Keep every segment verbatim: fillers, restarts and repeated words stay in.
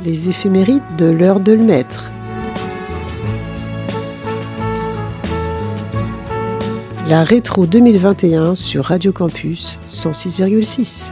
les éphémérides de l'heure de le maître. La rétro deux mille vingt et un sur Radio Campus cent six virgule six.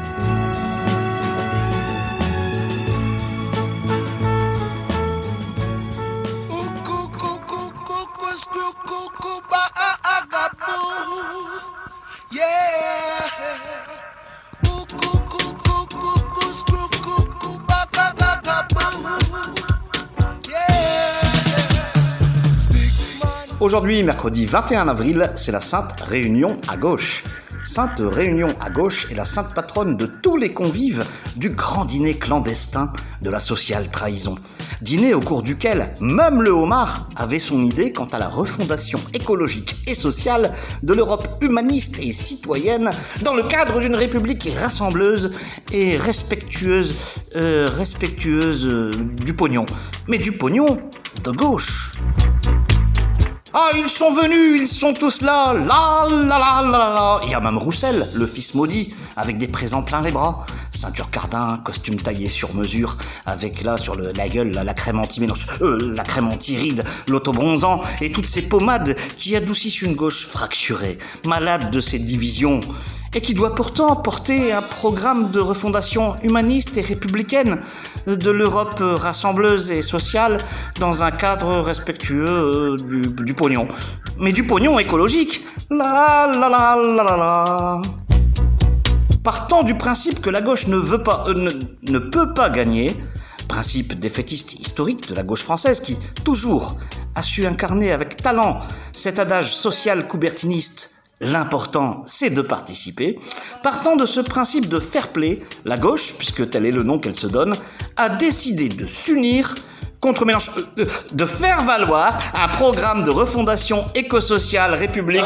Aujourd'hui, mercredi vingt et un avril, c'est la Sainte Réunion à gauche. Sainte Réunion à gauche est la sainte patronne de tous les convives du grand dîner clandestin de la sociale trahison. Dîner au cours duquel même le homard avait son idée quant à la refondation écologique et sociale de l'Europe humaniste et citoyenne dans le cadre d'une république rassembleuse et respectueuse, euh, respectueuse euh, du pognon. Mais du pognon de gauche. Ah, ils sont venus, ils sont tous là, là, là, là, là, là. Il y a même Roussel, le fils maudit, avec des présents plein les bras. Ceinture cardin, costume taillé sur mesure, avec là, sur le, la gueule, là, la crème anti-mélange, euh, la crème anti-ride, l'autobronzant, et toutes ces pommades qui adoucissent une gauche fracturée, malade de ces divisions, et qui doit pourtant porter un programme de refondation humaniste et républicaine de l'Europe rassembleuse et sociale dans un cadre respectueux du, du pognon. Mais du pognon écologique. La la la la la la. Partant du principe que la gauche ne veut pas, euh, ne, ne peut pas gagner, principe défaitiste historique de la gauche française qui, toujours, a su incarner avec talent cet adage social coubertiniste. L'important, c'est de participer. Partant de ce principe de fair play, la gauche, puisque tel est le nom qu'elle se donne, a décidé de s'unir contre mélange, euh, de faire valoir un programme de refondation éco-sociale république.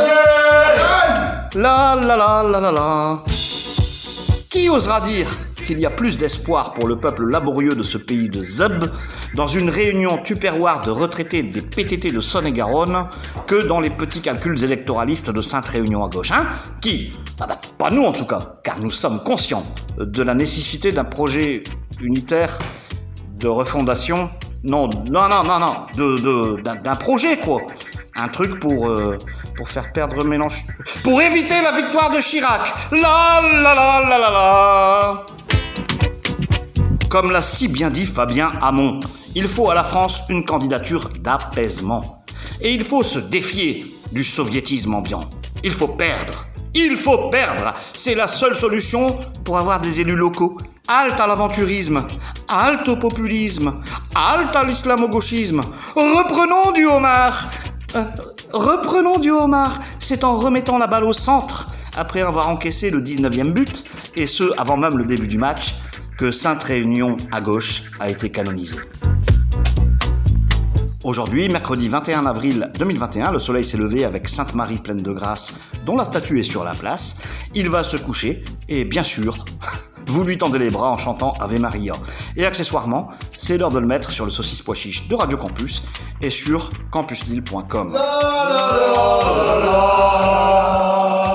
La la la la la la. Qui osera dire qu'il y a plus d'espoir pour le peuple laborieux de ce pays de Zeb dans une réunion tupperware de retraités des P T T de Saône-et-Garonne que dans les petits calculs électoralistes de Sainte Réunion à gauche, hein? Qui? Ah bah, pas nous en tout cas, car nous sommes conscients de la nécessité d'un projet unitaire de refondation. Non, non, non, non, non, de, de, d'un, d'un projet quoi. Un truc pour, euh, pour faire perdre Mélenchon. Pour éviter la victoire de Chirac. La la la la la la. Comme l'a si bien dit Fabien Hamon, il faut à la France une candidature d'apaisement. Et il faut se défier du soviétisme ambiant. Il faut perdre. Il faut perdre. C'est la seule solution pour avoir des élus locaux. Halte à l'aventurisme. Halte au populisme. Halte à l'islamo-gauchisme. Reprenons du homard. Euh, reprenons du homard. C'est en remettant la balle au centre, après avoir encaissé le dix-neuvième but, et ce, avant même le début du match, que Sainte Réunion à gauche a été canonisée. Aujourd'hui, mercredi vingt et un avril deux mille vingt et un, le soleil s'est levé avec Sainte Marie pleine de grâce, dont la statue est sur la place. Il va se coucher, et bien sûr, vous lui tendez les bras en chantant Ave Maria. Et accessoirement, c'est l'heure de le mettre sur le saucisse pois chiche de Radio Campus et sur campus lille point com. La, la, la, la, la.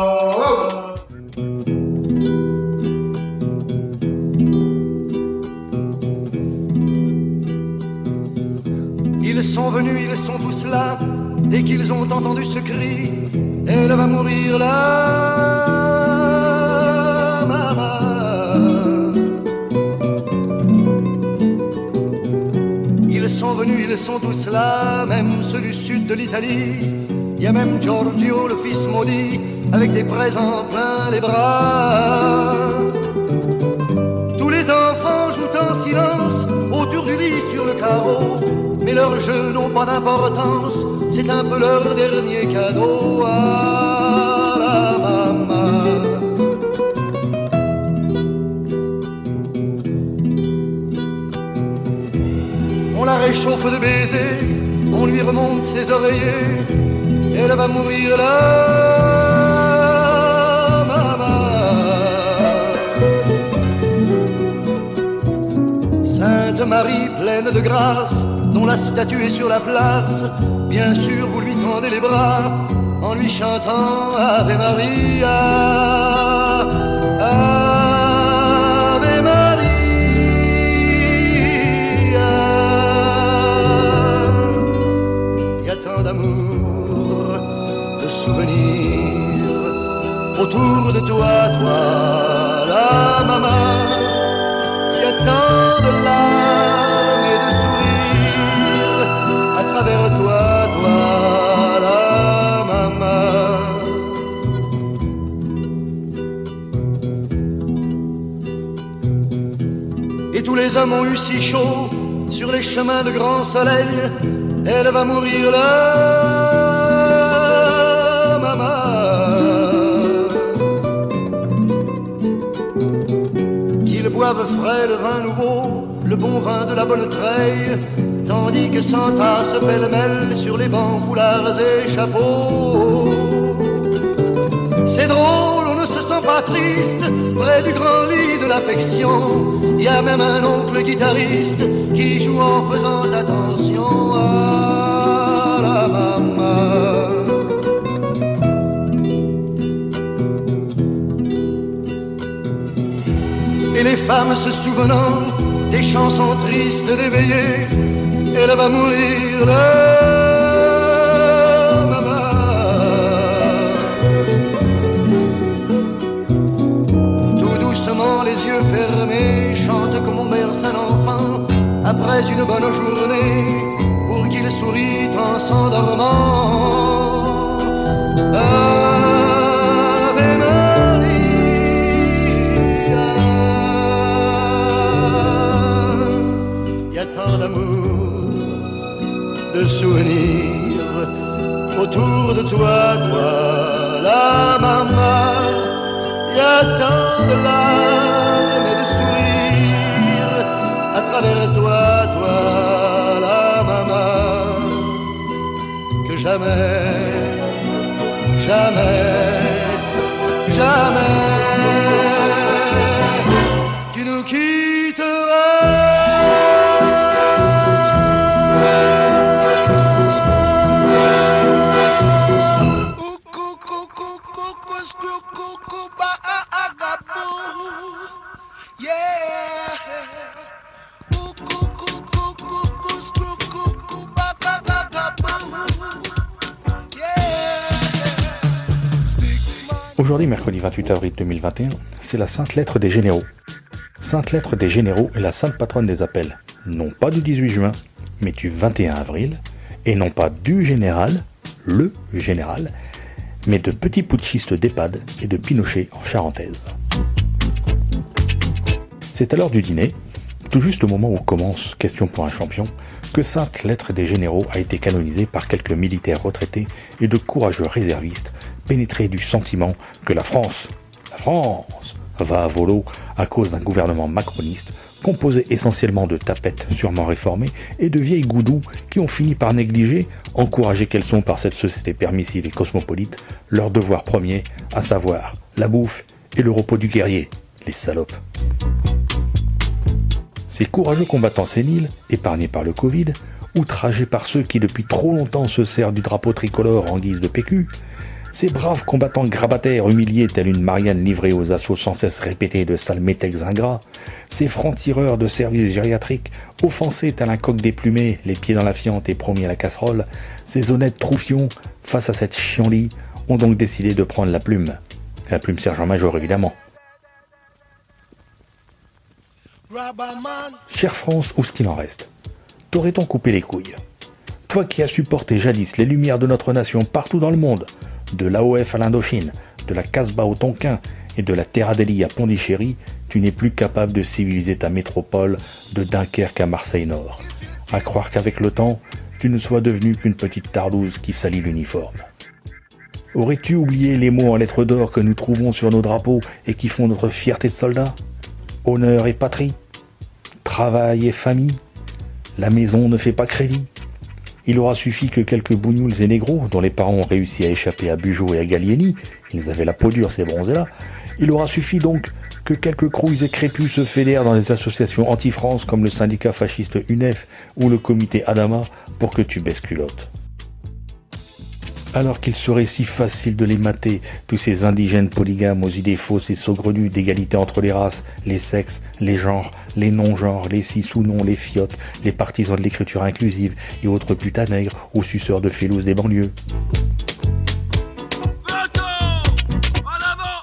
Ils sont venus, ils sont tous là, dès qu'ils ont entendu ce cri, elle va mourir là, maman. Ils sont venus, ils sont tous là, même ceux du sud de l'Italie. Il y a même Giorgio, le fils maudit, avec des présents plein les bras. Tous les enfants jouent en silence autour du lit sur le carreau. Mais leurs jeux n'ont pas d'importance, c'est un peu leur dernier cadeau à la maman. On la réchauffe de baisers, on lui remonte ses oreillers, elle va mourir là, maman. Sainte Marie pleine de grâce, dont la statue est sur la place, bien sûr vous lui tendez les bras en lui chantant Ave Maria, Ave Maria. autour de toi, toi, la maman. Il y a tant de larmes et de sourires à travers toi, toi, la maman. Et tous les hommes ont eu si chaud sur les chemins de grand soleil. Elle va mourir là, maman. Qu'ils boivent frais le vin nouveau, le bon vin de la bonne treille, tandis que s'entassent pêle-mêle sur les bancs, foulards et chapeaux. C'est drôle, on ne se sent pas triste près du grand lit de l'affection. Il y a même un oncle guitariste qui joue en faisant attention à la maman. Et les femmes se souvenant des chansons tristes d'éveillé, elle va mourir là. Les yeux fermés, chante comme on berce un enfant après une bonne journée, pour qu'il sourit en s'endormant. Ave Maria. Il y a tant d'amour, de souvenirs autour de toi, toi, la maman. Il y a tant de larmes et de sourires à travers toi, toi, la maman, que jamais, jamais, jamais tu nous quitteras. Aujourd'hui, mercredi vingt-huit avril deux mille vingt et un, c'est la Sainte Lettre des Généraux. Sainte Lettre des Généraux est la sainte patronne des appels, non pas du dix-huit juin, mais du vingt et un avril, et non pas du général, le général, mais de petits putschistes d'EHPAD et de Pinochet en charentaise. C'est à l'heure du dîner, tout juste au moment où commence Question pour un champion, que Sainte Lettre des Généraux a été canonisée par quelques militaires retraités et de courageux réservistes pénétrés du sentiment que la France, la France, va à volo à cause d'un gouvernement macroniste composé essentiellement de tapettes sûrement réformées et de vieilles goudous qui ont fini par négliger, encouragées qu'elles sont par cette société permissive et cosmopolite, leur devoir premier, à savoir la bouffe et le repos du guerrier, les salopes. Ces courageux combattants séniles, épargnés par le Covid, outragés par ceux qui depuis trop longtemps se servent du drapeau tricolore en guise de P Q, ces braves combattants grabataires humiliés tels une Marianne livrée aux assauts sans cesse répétés de sales métèques ingrats, ces francs-tireurs de services gériatriques, offensés tel un coq déplumé, les pieds dans la fiente et promis à la casserole, ces honnêtes troufions, face à cette chienlit, ont donc décidé de prendre la plume. La plume sergent-major évidemment. Chère France, où ce qu'il en reste? T'aurait-on coupé les couilles? Toi qui as supporté jadis les lumières de notre nation partout dans le monde, de l'A O F à l'Indochine, de la Casbah au Tonkin et de la Terra-Delhi à Pondichéry, tu n'es plus capable de civiliser ta métropole de Dunkerque à Marseille-Nord. À croire qu'avec le temps, tu ne sois devenu qu'une petite tarlouse qui salit l'uniforme. Aurais-tu oublié les mots en lettres d'or que nous trouvons sur nos drapeaux et qui font notre fierté de soldats? Honneur et patrie, travail et famille, la maison ne fait pas crédit. Il aura suffi que quelques bougnoules et négros, dont les parents ont réussi à échapper à Bugeaud et à Gallieni, ils avaient la peau dure ces bronzés-là, il aura suffi donc que quelques crouilles et crépus se fédèrent dans des associations anti-France comme le syndicat fasciste U N E F ou le comité Adama pour que tu baisses culotte. Alors qu'il serait si facile de les mater, tous ces indigènes polygames aux idées fausses et saugrenues d'égalité entre les races, les sexes, les genres, les non-genres, les cis ou non, les fiottes, les partisans de l'écriture inclusive et autres putains nègres ou suceurs de félouses des banlieues.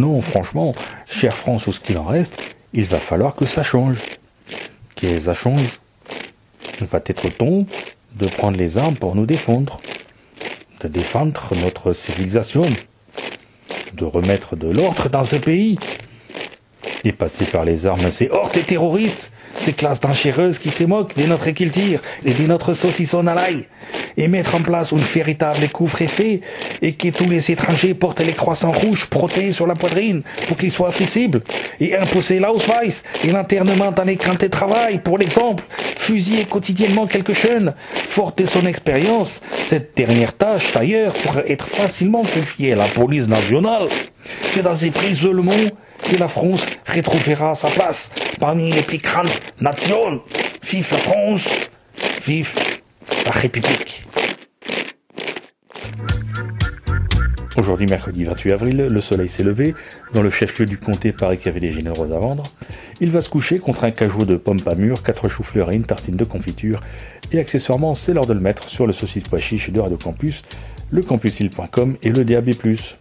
Maintenant, franchement, chère France ou ce qu'il en reste, il va falloir que ça change. Que ça change. Il va être temps de prendre les armes pour nous défendre, de défendre notre civilisation, de remettre de l'ordre dans ce pays. Et passer par les armes, c'est hordes et terroristes, ces classes d'enchéreuses qui se moquent de notre culture et de notre saucisson à l'ail, et mettre en place une véritable couvre-feu et que tous les étrangers portent les croissants rouges protégés sur la poitrine pour qu'ils soient accessibles, et imposer l'Ausweis et l'internement dans les camps de travail, pour l'exemple, fusiller quotidiennement quelques jeunes. Forte de son expérience, cette dernière tâche d'ailleurs pourrait être facilement confiée à la police nationale. C'est dans ces isolements que la France retrouvera sa place parmi les plus grandes nations. Vive la France, vive la République. Aujourd'hui, mercredi vingt-huit avril, le soleil s'est levé. Dans le chef-lieu du comté, paraît qu'il y avait des généreuses à vendre. Il va se coucher contre un cajot de pommes pas mûres, quatre choux-fleurs et une tartine de confiture. Et accessoirement, c'est l'heure de le mettre sur le saucisse pois chiche de Radio Campus, le campusile point com et le D A B plus.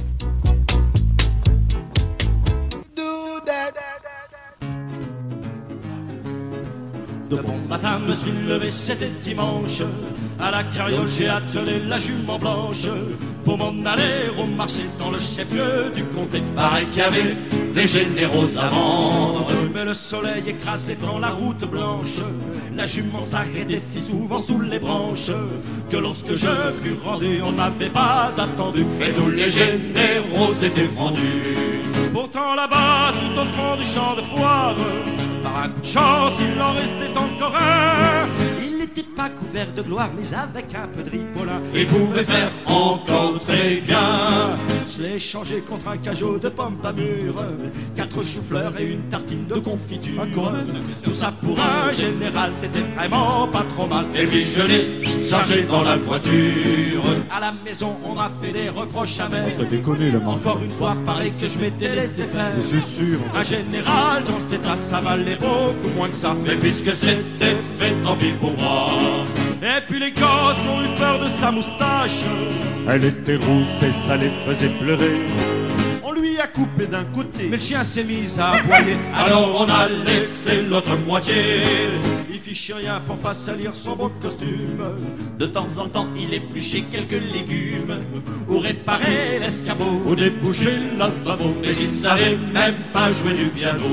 De bon matin me suis levé, c'était dimanche. À la carriole j'ai attelé la jument blanche pour m'en aller au marché dans le chef-lieu du comté. Pareil qu'il y avait des généraux à vendre, mais le soleil écrasait dans la route blanche. La jument s'arrêtait si souvent sous les branches que lorsque je fus rendu, on n'avait pas attendu et tous les généraux étaient vendus. Pourtant là-bas, tout au fond du champ de foire, par un coup de chance, il en restait encore un. Il n'était pas couvert de gloire, mais avec un peu de ripolin, il pouvait faire encore très bien. Je l'ai échangé contre un cajot de pommes pas mûres, quatre choux-fleurs et une tartine de confiture. Tout ça pour un général, c'était vraiment pas trop mal. Et puis je l'ai chargé dans la voiture. À la maison, on m'a fait des reproches amers. T'as déconné là, encore une fois, pareil que je m'étais laissé faire. C'est sûr. Un général dans cet état, ça valait beaucoup moins que ça. Mais puisque c'était fait, tant pis pour moi. Et puis les gosses ont eu peur de sa moustache. Elle était rousse et ça les faisait pleurer. On lui a coupé d'un côté, mais le chien s'est mis à aboyer. Alors on a laissé l'autre moitié. Il fichait rien pour pas salir son beau costume. De temps en temps il épluchait quelques légumes, ou réparait l'escabeau, ou déboucher le lavabo. Mais il ne savait même pas jouer du piano.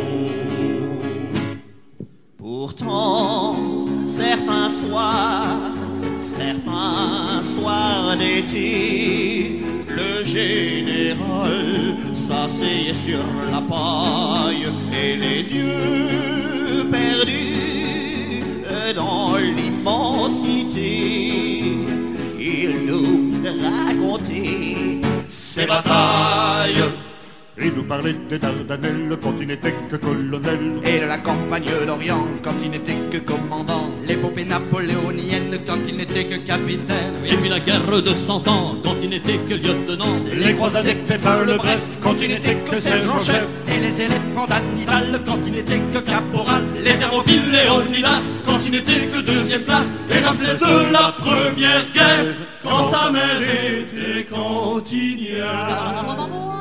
Pourtant, certains soirs, certains soirs d'été, le général s'asseyait sur la paille et les yeux perdus dans l'immensité, il nous racontait ses batailles. Il nous parlait des Dardanelles quand il n'était que colonel, et de la campagne d'Orient quand il n'était que commandant, l'épopée napoléonienne quand il n'était que capitaine, et puis la guerre de cent ans quand il n'était que lieutenant, les croisades des Pépin le Bref quand il n'était que sergent-chef, et les éléphants d'Hannibal quand il n'était que caporal, les Thermopyles Léonidas quand il n'était que deuxième classe, et Ramsès de la première guerre quand sa mère était cantinière.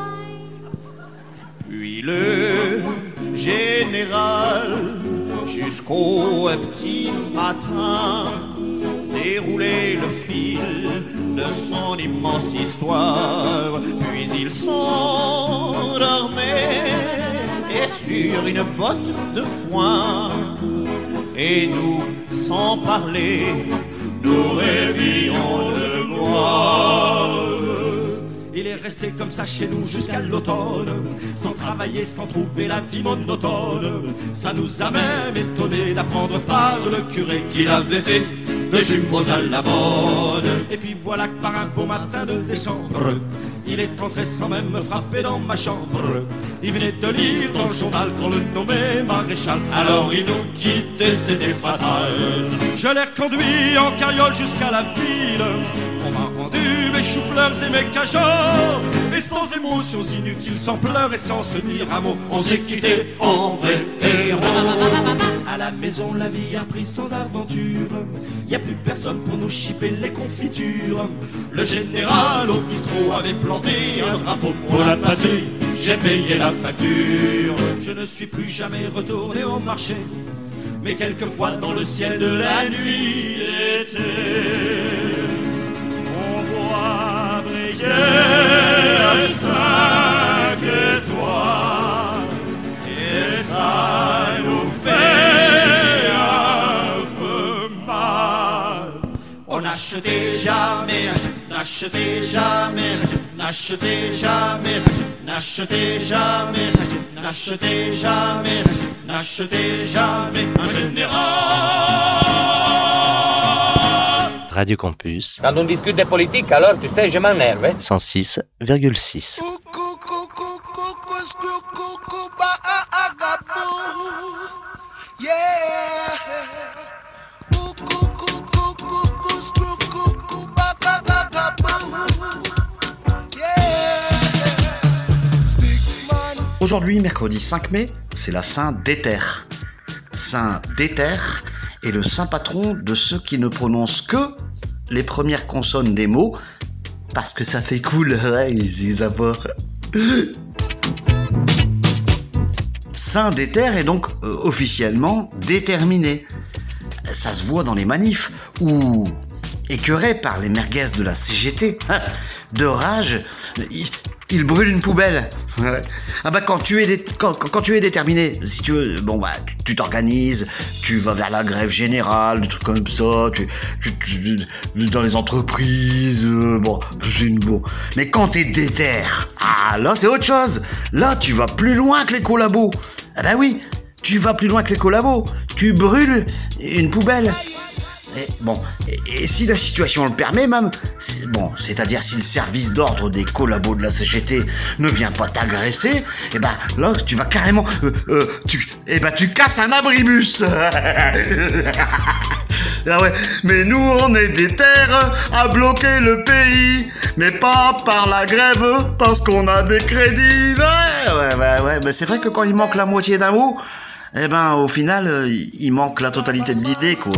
Puis le général, jusqu'au petit matin, déroulait le fil de son immense histoire. Puis il s'endormait et sur une botte de foin, et nous, sans parler, nous rêvions de gloire. Il est resté comme ça chez nous jusqu'à l'automne, sans travailler, sans trouver la vie monotone. Ça nous a même étonné d'apprendre par le curé qu'il avait fait des jumeaux à la mode. Et puis voilà que par un beau matin de décembre, il est entré sans même me frapper dans ma chambre. Il venait de lire dans le journal qu'on le nommait maréchal. Alors il nous quittait, c'était fatal. Je l'ai reconduit en carriole jusqu'à la ville. On m'a rendu mes choux-fleurs et mes cajots, et sans émotions inutiles, sans pleurs et sans se dire un mot, on s'est quitté en vrai héros. À la maison la vie a pris sans aventure, y a plus personne pour nous chipper les confitures. Le général au bistrot avait planté un drapeau pour la patrie. j'ai payé la facture. Je ne suis plus jamais retourné au marché, mais quelquefois dans le ciel de la nuit d'été, on voit briller cinq étoiles, et ça nous fait un peu mal. On n'achetait jamais, n'achetait jamais, n'achetait jamais, n'achetait jamais, n'achetait jamais, n'achetait jamais un général. Radio Campus. Quand on discute de politique, alors tu sais, je m'énerve. Hein? cent six virgule six. Aujourd'hui, mercredi cinq mai, c'est la Saint d'Éther. Saint d'Éther est le saint patron de ceux qui ne prononcent que les premières consonnes des mots, parce que ça fait cool, ouais, ils savent. Saint d'Éther est donc euh, officiellement déterminé. Ça se voit dans les manifs, où, écœuré par les merguez de la C G T, de rage, il, il brûle une poubelle. Ouais. Ah bah quand tu es dé- quand, quand tu es déterminé, si tu veux, bon bah tu, tu t'organises, tu vas vers la grève générale, des trucs comme ça, tu, tu, tu dans les entreprises, euh, bon, c'est une bon. Mais quand t'es déter, ah là c'est autre chose. Là tu vas plus loin que les collabos. Ah bah oui, tu vas plus loin que les collabos. Tu brûles une poubelle. Et bon, et, et si la situation le permet même, c'est, bon, c'est-à-dire si le service d'ordre des collabos de la C G T ne vient pas t'agresser, et ben là tu vas carrément, euh, euh, tu, et ben tu casses un abribus. Ah ouais, mais nous on est des terres à bloquer le pays, mais pas par la grève, parce qu'on a des crédits. Ouais, ouais, ouais, ouais, mais c'est vrai que quand il manque la moitié d'un mot, et ben au final euh, il manque la totalité de l'idée, quoi.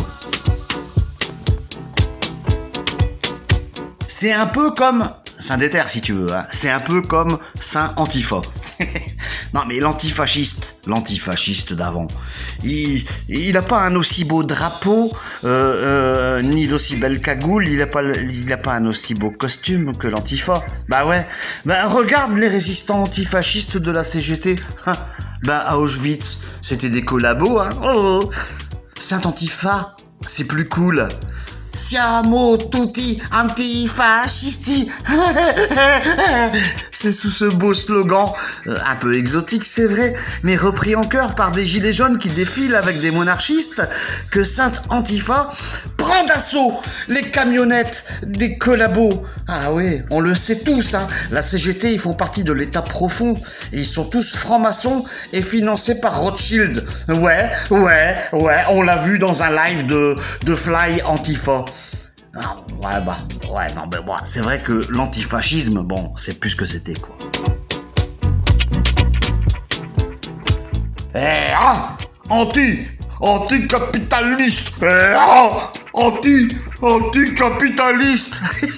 C'est un peu comme Saint d'Éther, si tu veux, hein. C'est un peu comme Saint Antifa. Non, mais l'antifasciste, l'antifasciste d'avant, il, il a pas un aussi beau drapeau, euh, euh, ni d'aussi belle cagoule, il a pas, il a pas un aussi beau costume que l'antifa. Bah ouais, bah regarde les résistants antifascistes de la C G T. Hein. Bah à Auschwitz, c'était des collabos, hein. Oh. Saint Antifa, c'est plus cool. Siamo tutti antifascisti. C'est sous ce beau slogan, euh, un peu exotique c'est vrai, mais repris en chœur par des gilets jaunes qui défilent avec des monarchistes, que Sainte Antifa prend d'assaut les camionnettes des collabos. Ah oui, on le sait tous, hein. La C G T, ils font partie de l'État profond, et ils sont tous francs-maçons et financés par Rothschild. Ouais, ouais, ouais, on l'a vu dans un live de, de Fly Antifa. Ah, ouais, bah, ouais, non, mais bon, c'est vrai que l'antifascisme, bon, c'est plus ce que c'était, quoi. Eh, ah, anti, anticapitaliste, eh, ah, anti, anticapitaliste.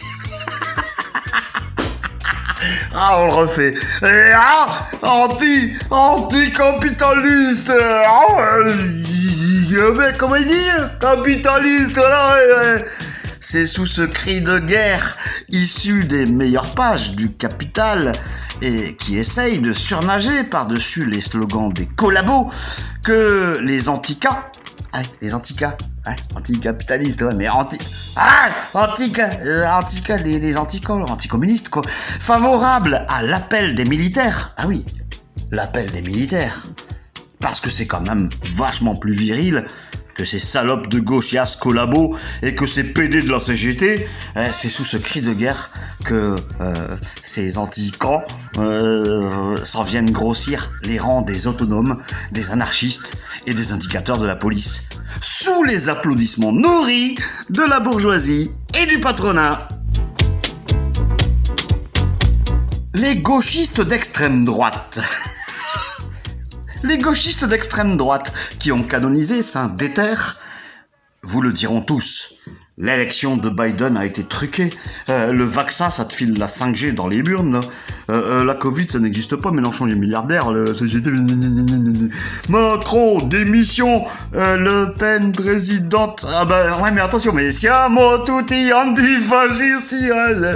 Ah, on le refait. Eh, ah, anti, anticapitaliste. Ah, euh, mais comment il dit, capitaliste, voilà, ouais, ouais. C'est sous ce cri de guerre, issu des meilleures pages du Capital, et qui essaye de surnager par-dessus les slogans des collabos, que les anticas, hein, les anticas, hein, anticapitalistes, ouais, mais anti, ah, antica, euh, antica, les, les anticos, anticommunistes, quoi, favorables à l'appel des militaires. Ah oui, l'appel des militaires. Parce que c'est quand même vachement plus viril que ces salopes de gauchias collabos et que ces P D de la C G T, eh, c'est sous ce cri de guerre que euh, ces anti-camps euh, s'en viennent grossir les rangs des autonomes, des anarchistes et des indicateurs de la police, sous les applaudissements nourris de la bourgeoisie et du patronat. Les gauchistes d'extrême droite. Les gauchistes d'extrême droite qui ont canonisé Saint d'Éther vous le diront tous. L'élection de Biden a été truquée. Euh, le vaccin, ça te file la cinq G dans les burnes. Euh, euh, la Covid, ça n'existe pas, Mélenchon est milliardaire, le C G T... Macron, démission, euh, Le Pen, présidente... Ah bah, ouais, mais attention, mais siamo tutti antifascisti...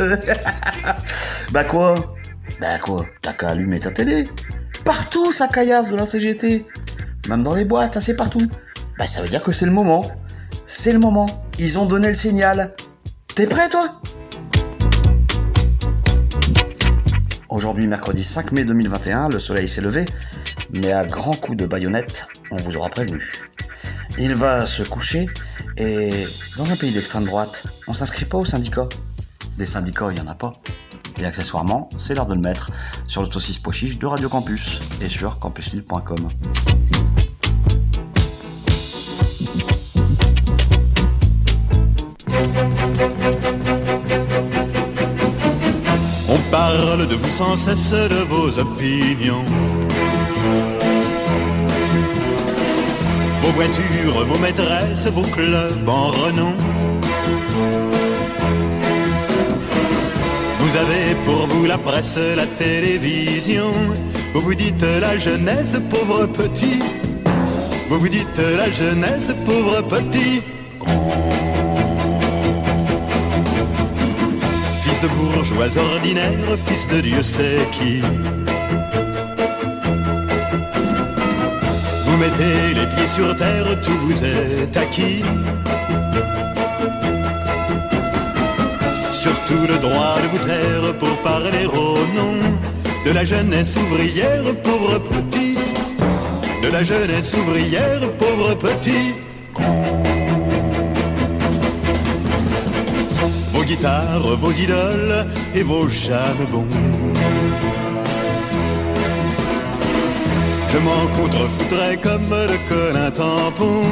Bah quoi Bah quoi T'as qu'à allumer ta télé. Partout, ça caillasse de la C G T. Même dans les boîtes, c'est partout. Bah ça veut dire que c'est le moment. C'est le moment. Ils ont donné le signal. T'es prêt, toi ? Aujourd'hui, mercredi cinq mai deux mille vingt et un, le soleil s'est levé, mais à grands coups de baïonnette, on vous aura prévenu. Il va se coucher, et dans un pays d'extrême droite, on s'inscrit pas au syndicat. Des syndicats, il y en a pas. Et accessoirement, c'est l'heure de le mettre sur le saucisse pois chiche de Radio Campus et sur campus lille point com. On parle de vous sans cesse, de vos opinions. Vos voitures, vos maîtresses, vos clubs en renom. Vous avez pour vous la presse, la télévision. Vous vous dites la jeunesse, pauvre petit. Vous vous dites la jeunesse, pauvre petit. Fils de bourgeois ordinaire, fils de Dieu sait qui. Vous mettez les pieds sur terre, tout vous est acquis. Surtout le droit de vous taire pour parler au nom de la jeunesse ouvrière, pauvre petit. De la jeunesse ouvrière, pauvre petit. Vos guitares, vos idoles et vos charbons. Je m'en contrefoutrais comme le colin tampon.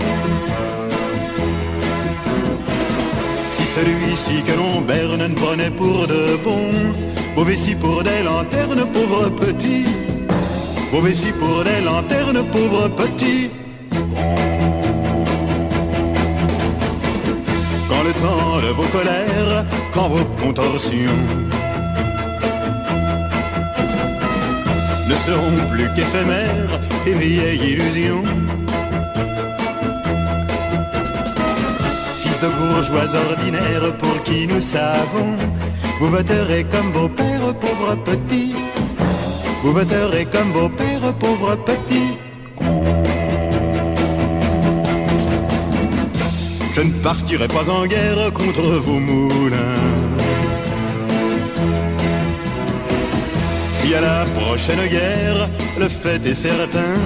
Si celui-ci que l'on berne ne prenait pour de bon, vos vessies pour des lanternes, pauvre petit. Vos vessies pour des lanternes, pauvre petit. Quand le temps de vos colères, quand vos contorsions ne seront plus qu'éphémères et vieilles illusions. Fils de bourgeois ordinaires pour qui nous savons, vous voterez comme vos pères, pauvres petits. Vous voterez comme vos pères, pauvres petits. Je ne partirai pas en guerre contre vos moulins. Si à la prochaine guerre, le fait est certain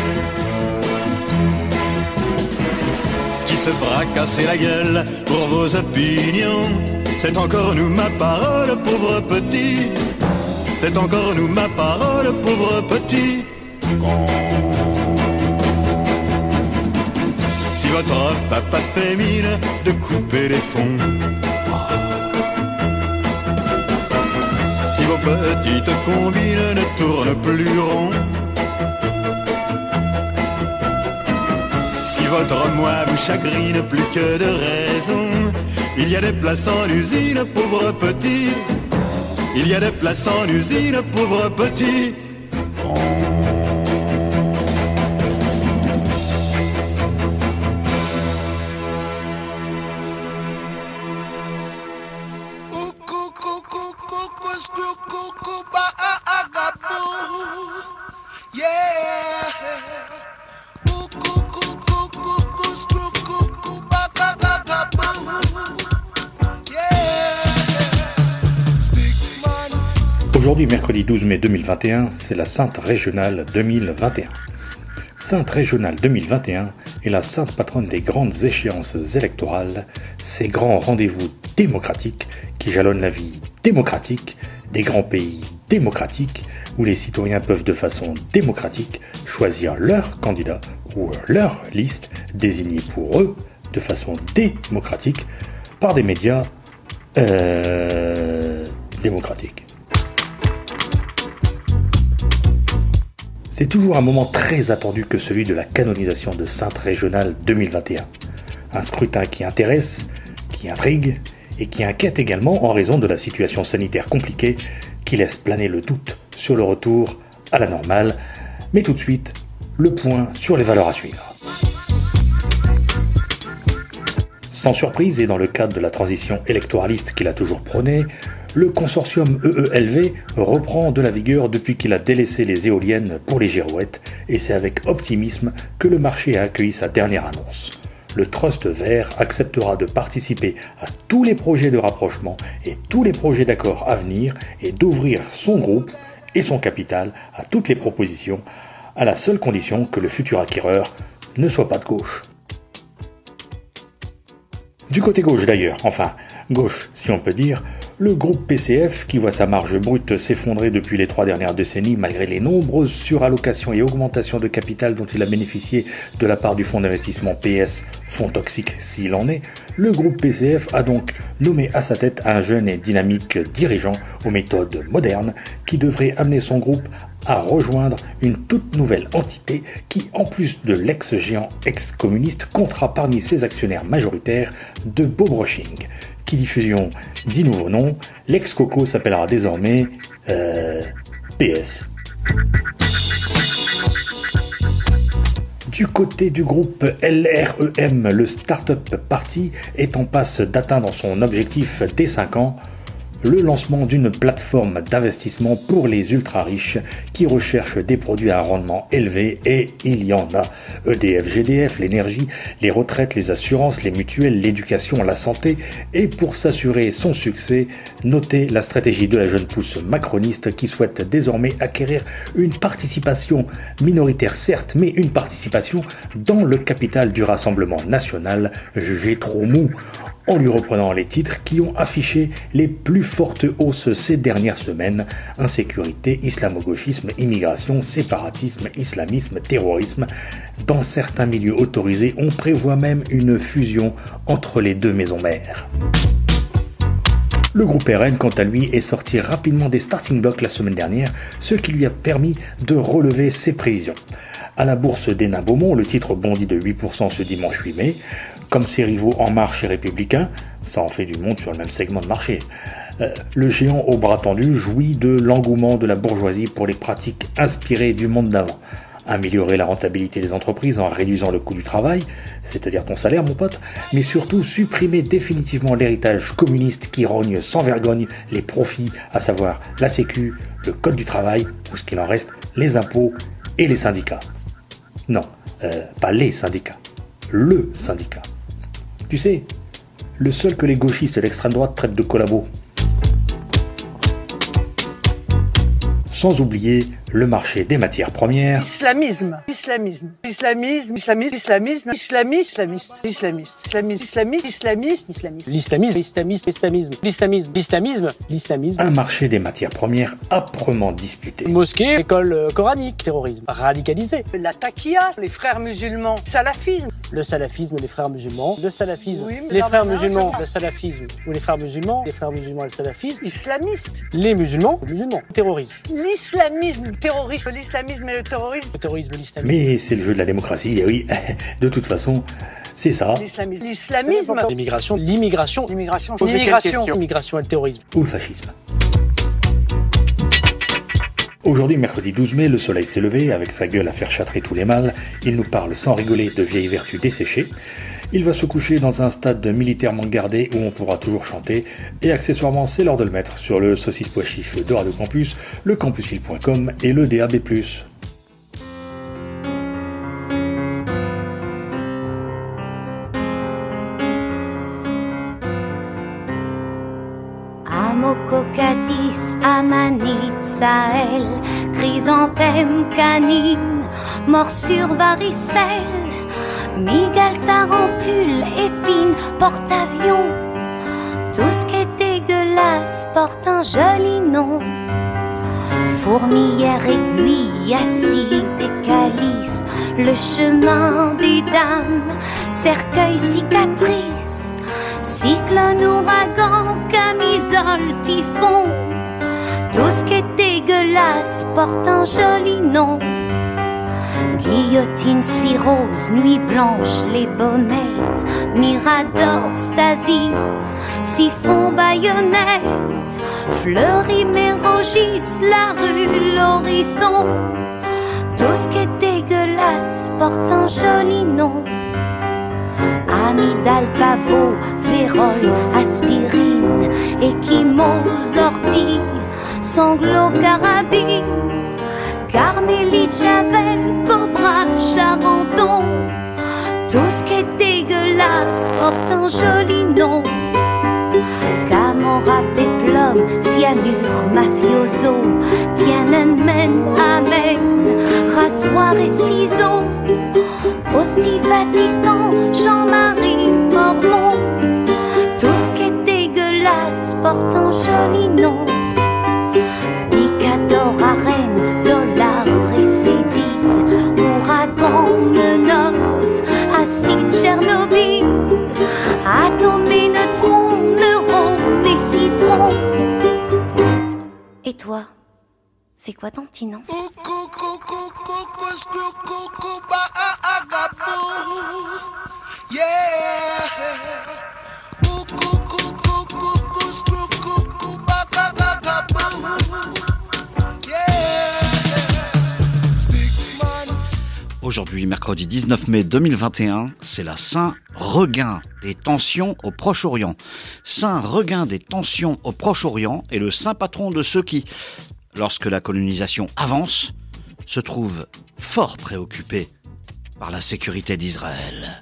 qui se fera casser la gueule pour vos opinions. C'est encore nous ma parole, pauvre petit. C'est encore nous ma parole, pauvre petit. Si votre papa fait mine de couper les fonds, si vos petites combines ne tournent plus rond, si votre moi vous chagrine plus que de raison, il y a des places en usine, pauvre petit. Il y a des places en usine, pauvre petit. Aujourd'hui, mercredi douze mai deux mille vingt et un, c'est la Sainte Régionale deux mille vingt et un. Sainte Régionale deux mille vingt et un est la sainte patronne des grandes échéances électorales, ces grands rendez-vous démocratiques qui jalonnent la vie démocratique des grands pays démocratiques où les citoyens peuvent de façon démocratique choisir leur candidat ou leur liste désignée pour eux de façon démocratique par des médias euh, démocratiques. C'est toujours un moment très attendu que celui de la canonisation de Sainte Régionale deux mille vingt et un. Un scrutin qui intéresse, qui intrigue et qui inquiète également en raison de la situation sanitaire compliquée qui laisse planer le doute sur le retour à la normale. Mais tout de suite, le point sur les valeurs à suivre. Sans surprise, et dans le cadre de la transition électoraliste qu'il a toujours prônée, le consortium E E L V reprend de la vigueur depuis qu'il a délaissé les éoliennes pour les girouettes, et c'est avec optimisme que le marché a accueilli sa dernière annonce. Le Trust Vert acceptera de participer à tous les projets de rapprochement et tous les projets d'accord à venir et d'ouvrir son groupe et son capital à toutes les propositions, à la seule condition que le futur acquéreur ne soit pas de gauche. Du côté gauche d'ailleurs, enfin, gauche si on peut dire, le groupe P C F, qui voit sa marge brute s'effondrer depuis les trois dernières décennies malgré les nombreuses surallocations et augmentations de capital dont il a bénéficié de la part du fonds d'investissement P S, fonds toxique s'il en est, le groupe P C F a donc nommé à sa tête un jeune et dynamique dirigeant aux méthodes modernes qui devrait amener son groupe à rejoindre une toute nouvelle entité qui, en plus de l'ex-géant ex-communiste, comptera parmi ses actionnaires majoritaires de Bob Rushing. Qui dit fusion dit nouveau nom, l'ex-Coco s'appellera désormais euh, P S. Du côté du groupe L R E M, le Startup Party est en passe d'atteindre son objectif dès cinq ans, le lancement d'une plateforme d'investissement pour les ultra-riches qui recherchent des produits à un rendement élevé, et il y en a. E D F, G D F, l'énergie, les retraites, les assurances, les mutuelles, l'éducation, la santé, et pour s'assurer son succès, notez la stratégie de la jeune pousse macroniste qui souhaite désormais acquérir une participation minoritaire certes, mais une participation dans le capital du Rassemblement national, jugé trop mou, en lui reprenant les titres qui ont affiché les plus fortes hausses ces dernières semaines: insécurité, islamo-gauchisme, immigration, séparatisme, islamisme, terrorisme. Dans certains milieux autorisés, on prévoit même une fusion entre les deux maisons mères. Le groupe R N, quant à lui, est sorti rapidement des starting blocks la semaine dernière, ce qui lui a permis de relever ses prévisions. À la bourse d'Hénin-Beaumont, le titre bondit de huit pour cent ce dimanche huit mai. Comme ses rivaux En Marche et Républicains, ça en fait du monde sur le même segment de marché. Euh, le géant au bras tendu jouit de l'engouement de la bourgeoisie pour les pratiques inspirées du monde d'avant. Améliorer la rentabilité des entreprises en réduisant le coût du travail, c'est-à-dire ton salaire mon pote, mais surtout supprimer définitivement l'héritage communiste qui rogne sans vergogne les profits, à savoir la sécu, le code du travail, ou ce qu'il en reste, les impôts et les syndicats. Non, euh, pas les syndicats, le syndicat. Tu sais, le seul que les gauchistes de l'extrême droite traitent de collabo. Sans oublier le marché des matières premières. Islamisme, islamisme, islamisme, islamisme, islamisme, islamisme, islamiste, islamiste, islamiste, islamiste, islamiste, l'islamisme, l'islamisme, l'islamisme, l'islamisme, l'islamisme, l'islamisme. Un marché des matières premières âprement disputé. Mosquée, école coranique, terrorisme, radicalisé. La taquilla, les frères musulmans, salafisme. Le salafisme, les frères musulmans, le salafisme, oui, les frères musulmans, le salafisme, ou les frères musulmans, les frères musulmans, le salafisme. Islamiste. Les musulmans, les musulmans, terrorisme. L'islamisme, terrorisme, l'islamisme et le terrorisme. Le terrorisme, l'islamisme. Mais c'est le jeu de la démocratie, et oui, de toute façon, c'est ça. L'islamisme. L'islamisme. L'immigration, l'immigration, l'immigration, l'immigration, l'immigration et le terrorisme. Ou le fascisme. Aujourd'hui, mercredi douze mai, le soleil s'est levé, avec sa gueule à faire châtrer tous les mâles. Il nous parle sans rigoler de vieilles vertus desséchées. Il va se coucher dans un stade militairement gardé où on pourra toujours chanter. Et accessoirement, c'est l'heure de le mettre sur le saucisse pois chiche de Radio Campus, le campusfil point com et le D A B plus. Amococadis, amanite, Sahel, chrysanthème, canine, morsure, varicelle, migale, tarentule, épine, porte-avions. Tout ce qui est dégueulasse porte un joli nom. Fourmilière, aiguille, acide et calice, le chemin des dames, cercueil, cicatrice. Cyclone, ouragan, camisole, typhon. Tout ce qui est dégueulasse porte un joli nom. Guillotine si rose, nuit blanche, les baumettes, Mirador, Stasi, siphon, baïonnette, fleuris, mérogis, la rue, l'horizon. Tout ce qui est dégueulasse porte un joli nom. Amygdale, pavot, vérole, aspirine, échymose, ortie, sanglot, carabine, carmélite, javel, cobra, charenton. Tout ce qui est dégueulasse porte un joli nom. Camorra, péplum, cyanure, mafioso, Tiananmen, amen, rasoir et ciseaux. Hostie, Vatican, Jean-Marie, Mormon. Tout ce qui est dégueulasse porte un joli nom. Picador, arène, dollar et cédille, ouragan, menottes, acide, Tchernobyl, atomes et neutrons, neurones et citrons. Et toi, c'est quoi ton petit nom? Aujourd'hui, mercredi dix-neuf mai deux mille vingt et un, c'est la Saint-Regain des tensions au Proche-Orient. Saint-Regain des tensions au Proche-Orient est le saint patron de ceux qui, lorsque la colonisation avance, se trouvent fort préoccupés par la sécurité d'Israël.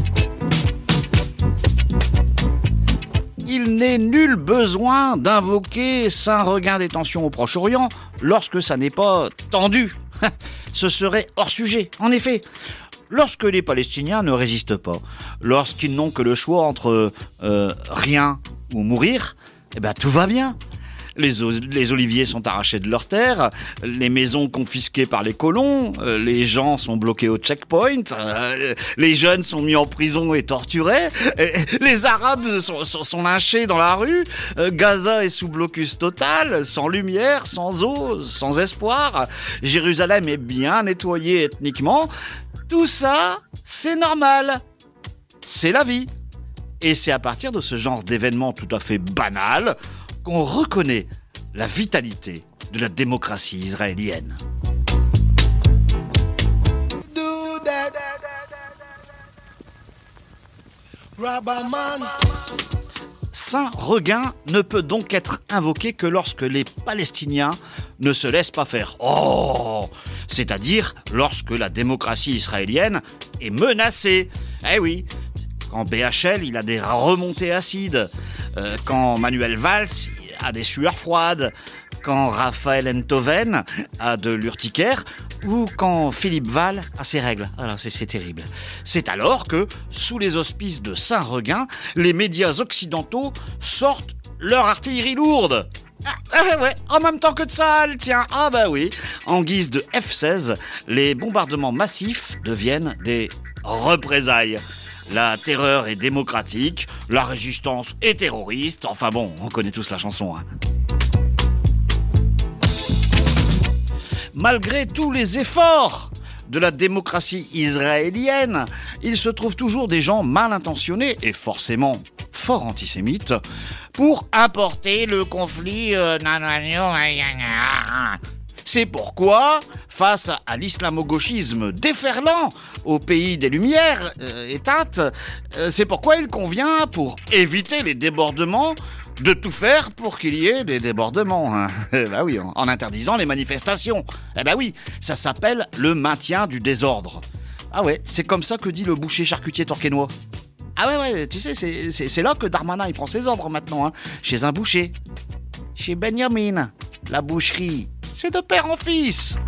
Il n'est nul besoin d'invoquer Saint-Regain des tensions au Proche-Orient lorsque ça n'est pas tendu. Ce serait hors sujet, en effet. Lorsque les Palestiniens ne résistent pas, lorsqu'ils n'ont que le choix entre euh, rien ou mourir, eh ben tout va bien. Les, o- les oliviers sont arrachés de leurs terres, les maisons confisquées par les colons, euh, les gens sont bloqués au checkpoint, euh, les jeunes sont mis en prison et torturés, euh, les Arabes sont, sont, sont lynchés dans la rue, euh, Gaza est sous blocus total, sans lumière, sans eau, sans espoir, Jérusalem est bien nettoyée ethniquement. Tout ça, c'est normal. C'est la vie. Et c'est à partir de ce genre d'événements tout à fait banal qu'on reconnaît la vitalité de la démocratie israélienne. Saint-Regain ne peut donc être invoqué que lorsque les Palestiniens ne se laissent pas faire. Oh, c'est-à-dire lorsque la démocratie israélienne est menacée. Eh oui, quand B H L il a des remontées acides, euh, quand Manuel Valls a des sueurs froides, quand Raphaël Enthoven a de l'urticaire, ou quand Philippe Val a ses règles. Alors c'est, c'est terrible. C'est alors que, sous les auspices de Saint-Regain, les médias occidentaux sortent leur artillerie lourde. Ah, ah ouais, en même temps que de ça, tiens, ah bah oui. En guise de F seize, les bombardements massifs deviennent des représailles. La terreur est démocratique, la résistance est terroriste, enfin bon, on connaît tous la chanson, hein. Malgré tous les efforts de la démocratie israélienne, il se trouve toujours des gens mal intentionnés et forcément fort antisémites pour importer le conflit. Euh, C'est pourquoi, face à l'islamo-gauchisme déferlant au pays des Lumières euh, éteintes, euh, c'est pourquoi il convient, pour éviter les débordements, de tout faire pour qu'il y ait des débordements. Hein. Eh ben oui, en, en interdisant les manifestations. Eh ben oui, ça s'appelle le maintien du désordre. Ah ouais, c'est comme ça que dit le boucher charcutier torquénois. Ah ouais, ouais, tu sais, c'est, c'est, c'est là que Darmanin il prend ses ordres maintenant, hein, chez un boucher. Chez Benjamin, la boucherie, c'est de père en fils.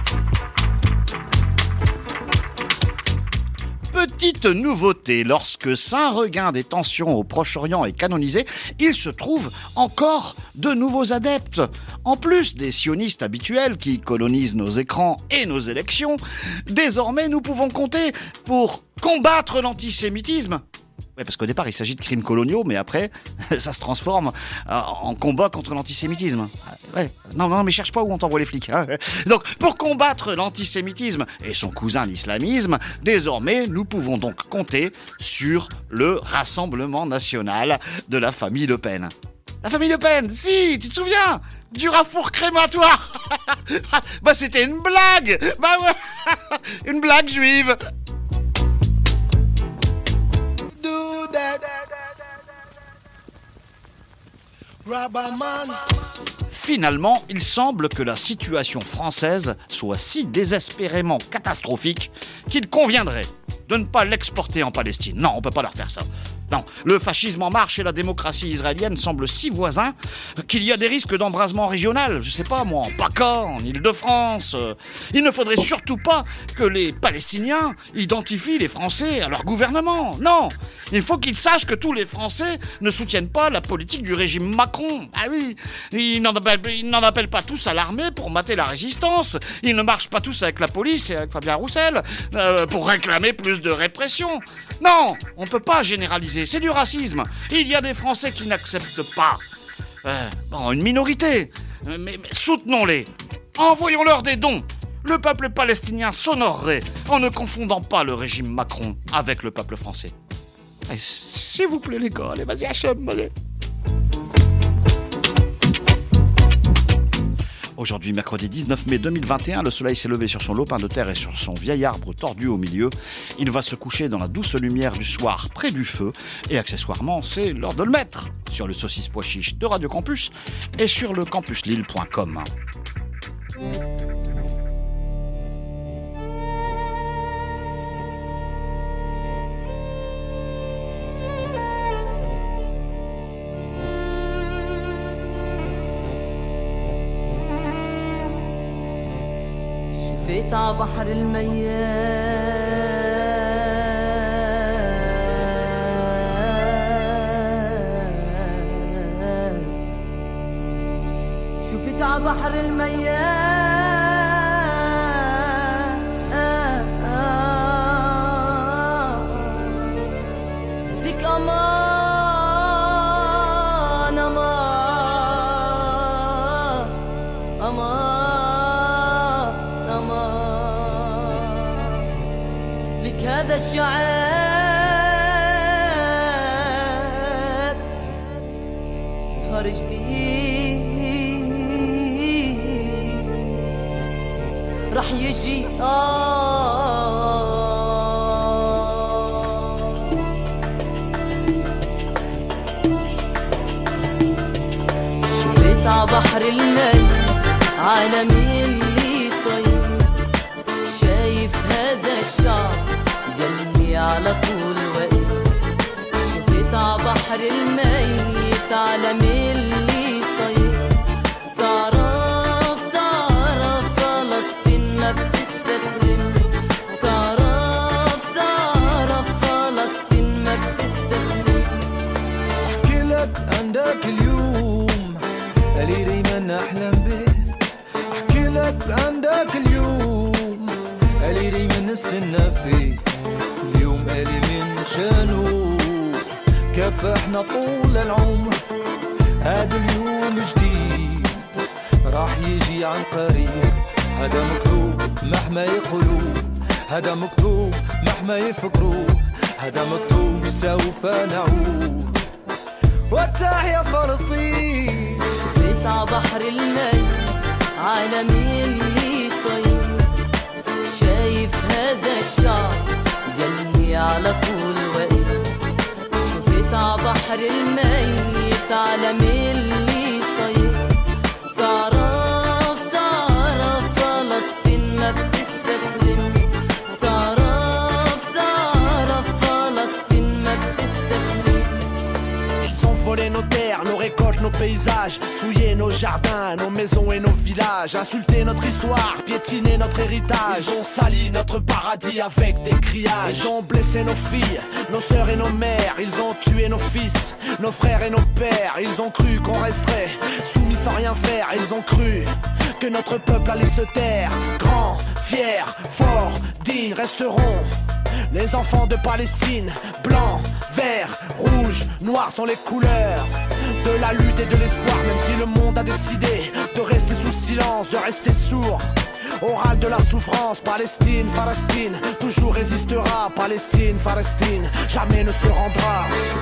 Petite nouveauté, lorsque Saint-Regain des tensions au Proche-Orient est canonisé, il se trouve encore de nouveaux adeptes. En plus des sionistes habituels qui colonisent nos écrans et nos élections, désormais nous pouvons compter pour combattre l'antisémitisme. Ouais, parce qu'au départ, il s'agit de crimes coloniaux, mais après, ça se transforme en combat contre l'antisémitisme. Ouais. Non, non, mais cherche pas où on t'envoie les flics. Hein. Donc, pour combattre l'antisémitisme et son cousin l'islamisme, désormais, nous pouvons donc compter sur le Rassemblement national de la famille Le Pen. La famille Le Pen, si, tu te souviens ? Du rafour crématoire. Bah, c'était une blague. Bah ouais, une blague juive. Finalement, il semble que la situation française soit si désespérément catastrophique qu'il conviendrait de ne pas l'exporter en Palestine. Non, on peut pas leur faire ça. Non, le fascisme en marche et la démocratie israélienne semblent si voisins qu'il y a des risques d'embrasement régional, je sais pas moi, en PACA, en Île-de-France. Il ne faudrait surtout pas que les Palestiniens identifient les Français à leur gouvernement. Non, il faut qu'ils sachent que tous les Français ne soutiennent pas la politique du régime Macron. Ah oui, ils n'en appellent, ils n'en appellent pas tous à l'armée pour mater la résistance. Ils ne marchent pas tous avec la police et avec Fabien Roussel euh, pour réclamer plus de répression. Non, on ne peut pas généraliser, c'est du racisme. Il y a des Français qui n'acceptent pas. Euh, bon, une minorité, mais, mais soutenons-les. Envoyons-leur des dons. Le peuple palestinien s'honorerait en ne confondant pas le régime Macron avec le peuple français. Et s'il vous plaît les gars, allez, vas-y, Hachem, allez. Aujourd'hui, mercredi dix-neuf mai deux mille vingt et un, le soleil s'est levé sur son lopin de terre et sur son vieil arbre tordu au milieu. Il va se coucher dans la douce lumière du soir près du feu. Et accessoirement, c'est l'heure de le mettre sur le saucisse pois chiche de Radio Campus et sur le campus lille point com. شفيت ع بحر المياه شفيت ع بحر المياه لك أمان أمان أمان هذا الشعب نهار جديد رح يجي آه شفت ع بحر المي عالمي اللي طيب شايف هذا الشعب جلي على طول وقت شفت ع بحر الميت عالمي اللي طيب تعرف تعرف فلسطين ما بتستسلم تعرف تعرف فلسطين ما بتستسلم احكي لك عن داك اليوم اللي دايما احلم به احكي لك عن داك اليوم اللي دايما نستنى فيه اليوم اللي من شانو كافحنا طول العمر هذا اليوم جديد راح يجي عن قريب هذا مكتوب مهما يقولوا هذا مكتوب مهما يفكروا هذا مكتوب سوف نعود وتحيا فلسطين شفت ع بحر المي عالمي اللي طيب شايف هذا الشعب جلي على طول وقت شفت ع بحر الميت عالمي اللي طيب تعرف تعرف فلسطين ما بتستسلم تعرف تعرف فلسطين ما بتستسلم Ils ont volé nos terres, nos récoltes, nos paysages, souillé nos jardins, nos maisons et nos villages, insulté notre histoire, piétiné notre héritage. Ils ont sali notre paradis avec des criages. Ils ont blessé nos filles, nos sœurs et nos mères. Ils ont tué nos fils, nos frères et nos pères. Ils ont cru qu'on resterait soumis sans rien faire. Ils ont cru que notre peuple allait se taire. Grands, fiers, forts, dignes resteront les enfants de Palestine, blancs, Vert, rouge, noir sont les couleurs de la lutte et de l'espoir. Même si le monde a décidé de rester sous silence, de rester sourd au râle de la souffrance. Palestine, Palestine, toujours résistera. Palestine, Palestine, jamais ne se rendra.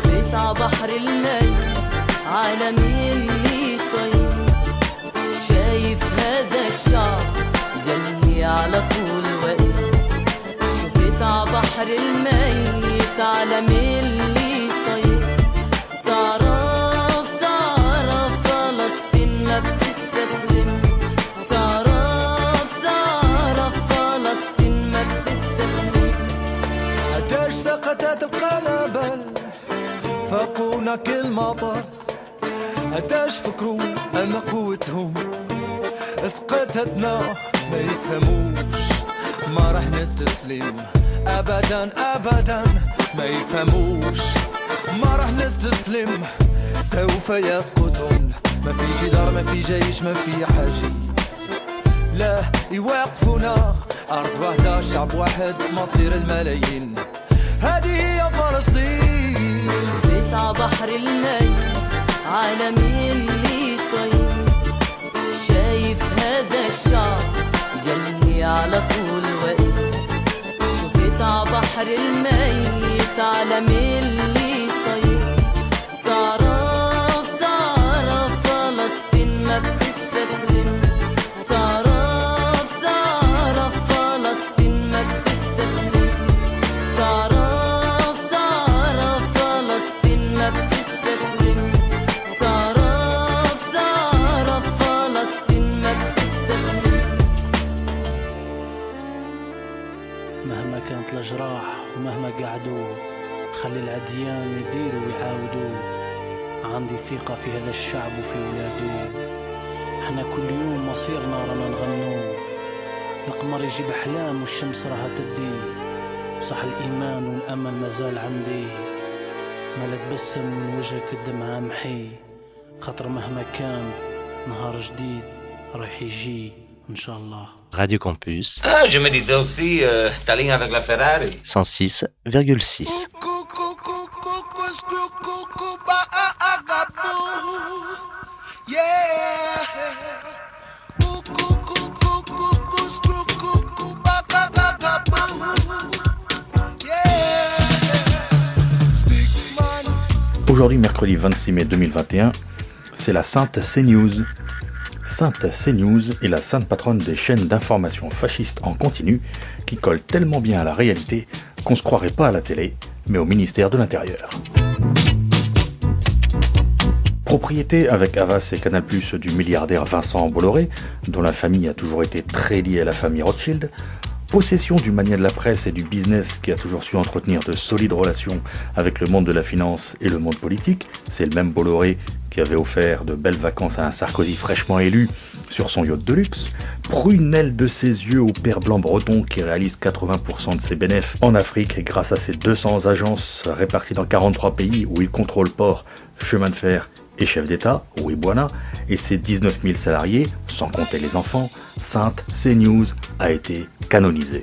عالمي اللي طيب شايف هذا الشعب جلي على طول واقف شفت عبحر الميت عالمي اللي طيب تعرف تعرف فلسطين ما بتستسلم تعرف تعرف فلسطين ما بتستسلم قديش سقطت القنابل فوقونا كل مطر قديش فكروا أن قوتهم اسقطتنا ما يفهموش ما رح نستسلم أبدا أبدا ما يفهموش ما رح نستسلم سوف يسقطون ما في جدار ما في جيش ما في حاجز لا يوقفونا أرض واحدة شعب واحد مصير الملايين هذه هي فلسطين شفت عبحر الميت عالمي اللي طيب شايف هذا الشعب جلي على طول واقف شفت عبحر الميت عالمي اللي طيب تعرف تعرف فلسطين ما بتستسلم تعرف تعرف فلسطين ما بتستسلم تعرف تعرف فلسطين ما بتستسلم تعرف تعرف فلسطين ما بتستسلم مهما كانت الأجراح ومهما قعدوا خلي العديان يديروا ويعاودوا عندي ثقة في هذا الشعب وفي ولاده احنا كل يوم مصيرنا رانا نغنو القمر يجيب أحلام والشمس راها تدي صح الإيمان والأمل مازال عندي ما لا تبسم من وجهك الدمعة محي خاطر مهما كان نهار جديد راح يجي إن شاء الله. Radio Campus. Ah, je me disais aussi, euh, Staline avec la Ferrari. cent six virgule six. Aujourd'hui, mercredi vingt-six mai deux mille vingt et un, c'est la Sainte CNews. Sainte CNews est la sainte patronne des chaînes d'information fascistes en continu qui collent tellement bien à la réalité qu'on se croirait pas à la télé, mais au ministère de l'Intérieur. Propriété avec Havas et Canal plus, du milliardaire Vincent Bolloré, dont la famille a toujours été très liée à la famille Rothschild, possession du mania de la presse et du business qui a toujours su entretenir de solides relations avec le monde de la finance et le monde politique, c'est le même Bolloré qui avait offert de belles vacances à un Sarkozy fraîchement élu sur son yacht de luxe, prunelle de ses yeux au père blanc breton qui réalise quatre-vingts pour cent de ses bénéfices en Afrique grâce à ses deux cents agences réparties dans quarante-trois pays où il contrôle port, chemin de fer et chef d'État, Ouibouana, et ses dix-neuf mille salariés, sans compter les enfants, Sainte CNews a été canonisée.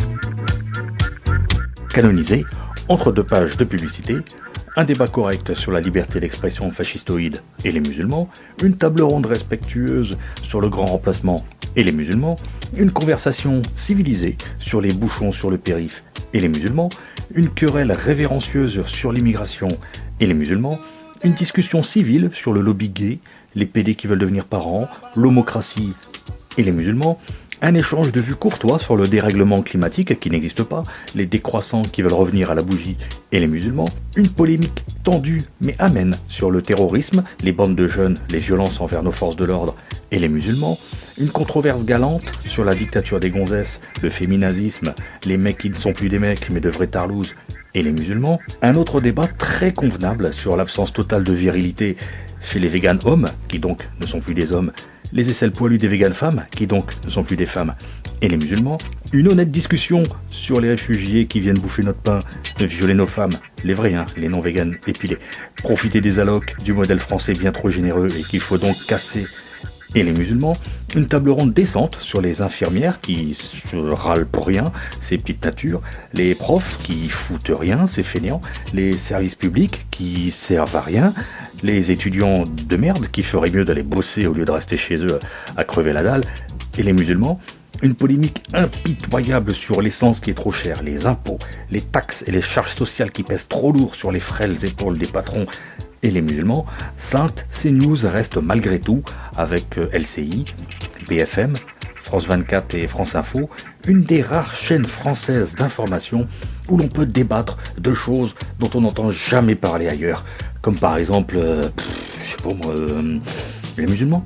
Canonisée, entre deux pages de publicité, un débat correct sur la liberté d'expression fascistoïde et les musulmans, une table ronde respectueuse sur le grand remplacement et les musulmans, une conversation civilisée sur les bouchons sur le périph' et les musulmans, une querelle révérencieuse sur l'immigration et les musulmans, une discussion civile sur le lobby gay, les pédés qui veulent devenir parents, l'homocratie et les musulmans, un échange de vues courtois sur le dérèglement climatique qui n'existe pas, les décroissants qui veulent revenir à la bougie et les musulmans, une polémique tendue mais amène sur le terrorisme, les bandes de jeunes, les violences envers nos forces de l'ordre et les musulmans, une controverse galante sur la dictature des gonzesses, le féminazisme, les mecs qui ne sont plus des mecs mais de vrais tarlouses et les musulmans, un autre débat très convenable sur l'absence totale de virilité chez les véganes hommes, qui donc ne sont plus des hommes, les aisselles poilues des véganes femmes, qui donc ne sont plus des femmes, et les musulmans, une honnête discussion sur les réfugiés qui viennent bouffer notre pain, violer nos femmes, les vrais, hein, les non-véganes épilés, profiter des allocs du modèle français bien trop généreux et qu'il faut donc casser et les musulmans, une table ronde décente sur les infirmières qui se râlent pour rien, ces petites natures, les profs qui foutent rien, ces fainéants, les services publics qui servent à rien, les étudiants de merde qui feraient mieux d'aller bosser au lieu de rester chez eux à crever la dalle, et les musulmans, une polémique impitoyable sur l'essence qui est trop chère, les impôts, les taxes et les charges sociales qui pèsent trop lourd sur les frêles épaules des patrons et les musulmans. Sainte CNews reste malgré tout, avec L C I, B F M, France vingt-quatre et France Info, une des rares chaînes françaises d'information où l'on peut débattre de choses dont on n'entend jamais parler ailleurs, comme par exemple, euh, pff, je sais pas moi, euh, les musulmans.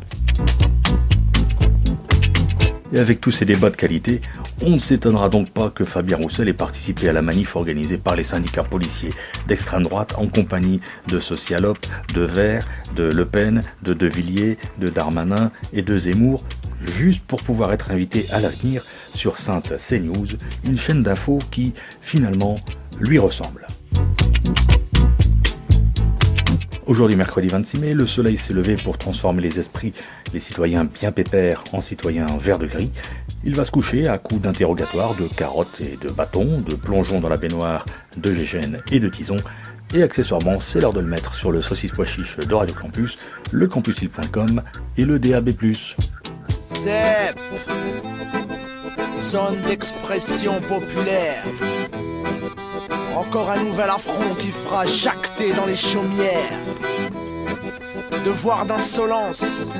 Et avec tous ces débats de qualité, on ne s'étonnera donc pas que Fabien Roussel ait participé à la manif organisée par les syndicats policiers d'extrême droite en compagnie de Socialope, de Vert, de Le Pen, de De Villiers, de Darmanin et de Zemmour, juste pour pouvoir être invité à l'avenir sur Sainte CNews, une chaîne d'infos qui, finalement, lui ressemble. Aujourd'hui, mercredi vingt-six mai, le soleil s'est levé pour transformer les esprits, les citoyens bien pépères, en citoyens vert de gris. Il va se coucher à coups d'interrogatoires, de carottes et de bâtons, de plongeons dans la baignoire, de gégène et de tison. Et accessoirement, c'est l'heure de le mettre sur le saucisse pois chiche de Radio Campus, le campusil point com et le D A B plus. Zep, zone d'expression populaire. Encore un nouvel affront qui fera jacter dans les chaumières. Devoir d'insolence,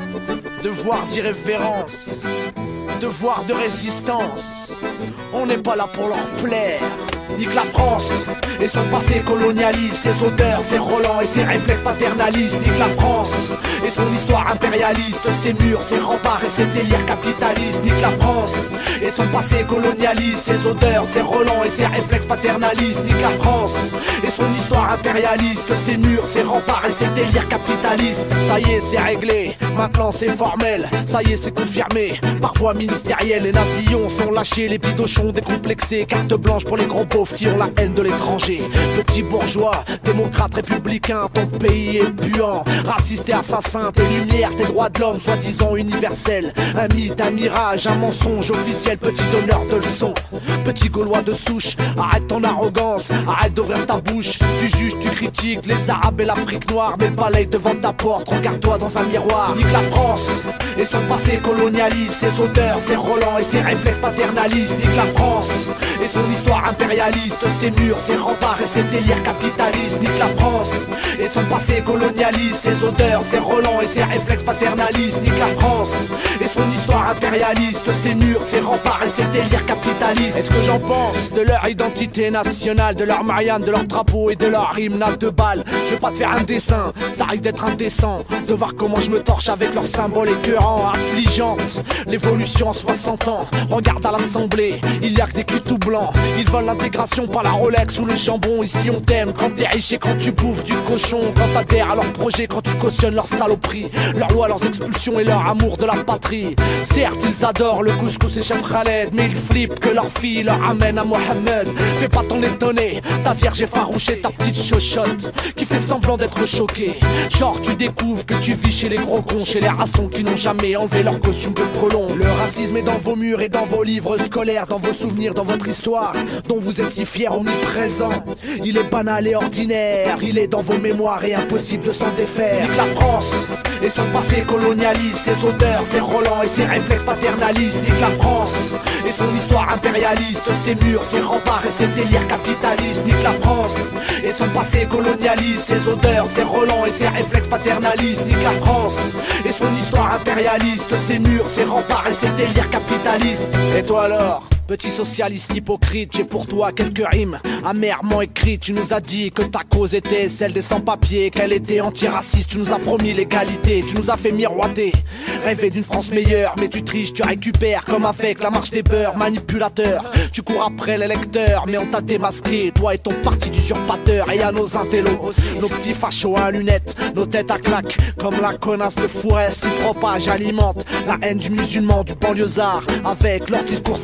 devoir d'irrévérence, devoir de résistance. On n'est pas là pour leur plaire. Nique la France et son passé colonialiste, ses odeurs, ses relents et ses réflexes paternalistes. Nique la France et son histoire impérialiste, ses murs, ses remparts et ses délires capitalistes. Nique la France et son passé colonialiste, ses odeurs, ses relents et ses réflexes paternalistes. Nique la France et son histoire impérialiste, ses murs, ses remparts et ses délires capitalistes. Ça y est, c'est réglé, maintenant c'est formel. Ça y est, c'est confirmé, par voie ministérielle. Les nazillons sont lâchés, les bidochons décomplexés. Carte blanche pour les gros beaufs qui ont la haine de l'étranger. Petits bourgeois, démocrates républicains, ton pays est puant. Raciste et assassin, tes lumières, tes droits de l'homme, soi-disant universels. Un mythe, un mirage, un mensonge officiel, petit donneur de leçons. Petit gaulois de souche, arrête ton arrogance, arrête d'ouvrir ta bouche. Tu juges, tu critiques les arabes et l'Afrique noire, mais balaye devant ta porte, regarde-toi dans un miroir. Nique la France et son passé colonialiste, ses odeurs, ses relents et ses réflexes paternalistes. Nique la France et son histoire impérialiste, ses murs, ses remparts et ses délires capitalistes. Nique la France et son passé colonialiste, ses odeurs, ses relents et ses réflexes paternalistes. Nique la France et son histoire impérialiste, ses murs, ses remparts et ses délires capitalistes. Est-ce que j'en pense de leur identité nationale, de leur Marianne, de leur drapeau et de leur hymne à deux balles? Je vais pas te faire un dessin, ça risque d'être indécent de voir comment je me torche avec leurs symboles écœurants, affligeantes. L'évolution en soixante ans, regarde à l'Assemblée, il y a que des culs tout blancs. Ils veulent l'intégration par la Rolex ou le jambon. Ici on t'aime quand t'es riche et quand tu bouffes du cochon, quand t'adhères à leurs projets, quand tu cautionnes leurs saloperies, leurs lois, leurs expulsions et leur amour de la patrie. Certes ils adorent le couscous et Chef Khaled, mais ils flippent que leur fille leur amène à Mohamed. Fais pas t'en étonner, ta vierge effarouchée, ta petite chochotte qui fait semblant d'être choquée. Genre tu découvres que tu vis chez les gros cons, chez les rastons qui n'ont jamais enlevé leur costume de colon. Le racisme est dans vos murs et dans vos livres scolaires, dans vos souvenirs, dans votre histoire dont vous êtes si fiers omniprésents. Il est banal et ordinaire, il est dans vos mémoires et impossible de s'en défaire. Nique la France et son passé colonialiste, ses odeurs, ses relents et ses réflexes paternalistes. Nique la France et son histoire impérialiste, ses murs, ses remparts et ses délires capitalistes. Nique la France et son passé colonialiste, ses odeurs, ses relents et ses réflexes paternalistes. Nique la France et son histoire impérialiste, ses murs, ses remparts et ses délires capitalistes. Et toi alors, petit socialiste hypocrite, j'ai pour toi quelques rimes amèrement écrites. Tu nous as dit que ta cause était celle des sans-papiers, qu'elle était antiraciste, tu nous as promis l'égalité, tu nous as fait miroiter, rêver d'une France meilleure. Mais tu triches, tu récupères comme avec la marche des beurs. Manipulateur, tu cours après les lecteurs, mais on t'a démasqué, toi et ton parti d'usurpateur. Et à nos intellos, nos petits fachos à lunettes, nos têtes à claques, comme la connasse de Fourest. Ils propagent, alimentent la haine du musulman, du banlieusard, avec leur discours stigmatisé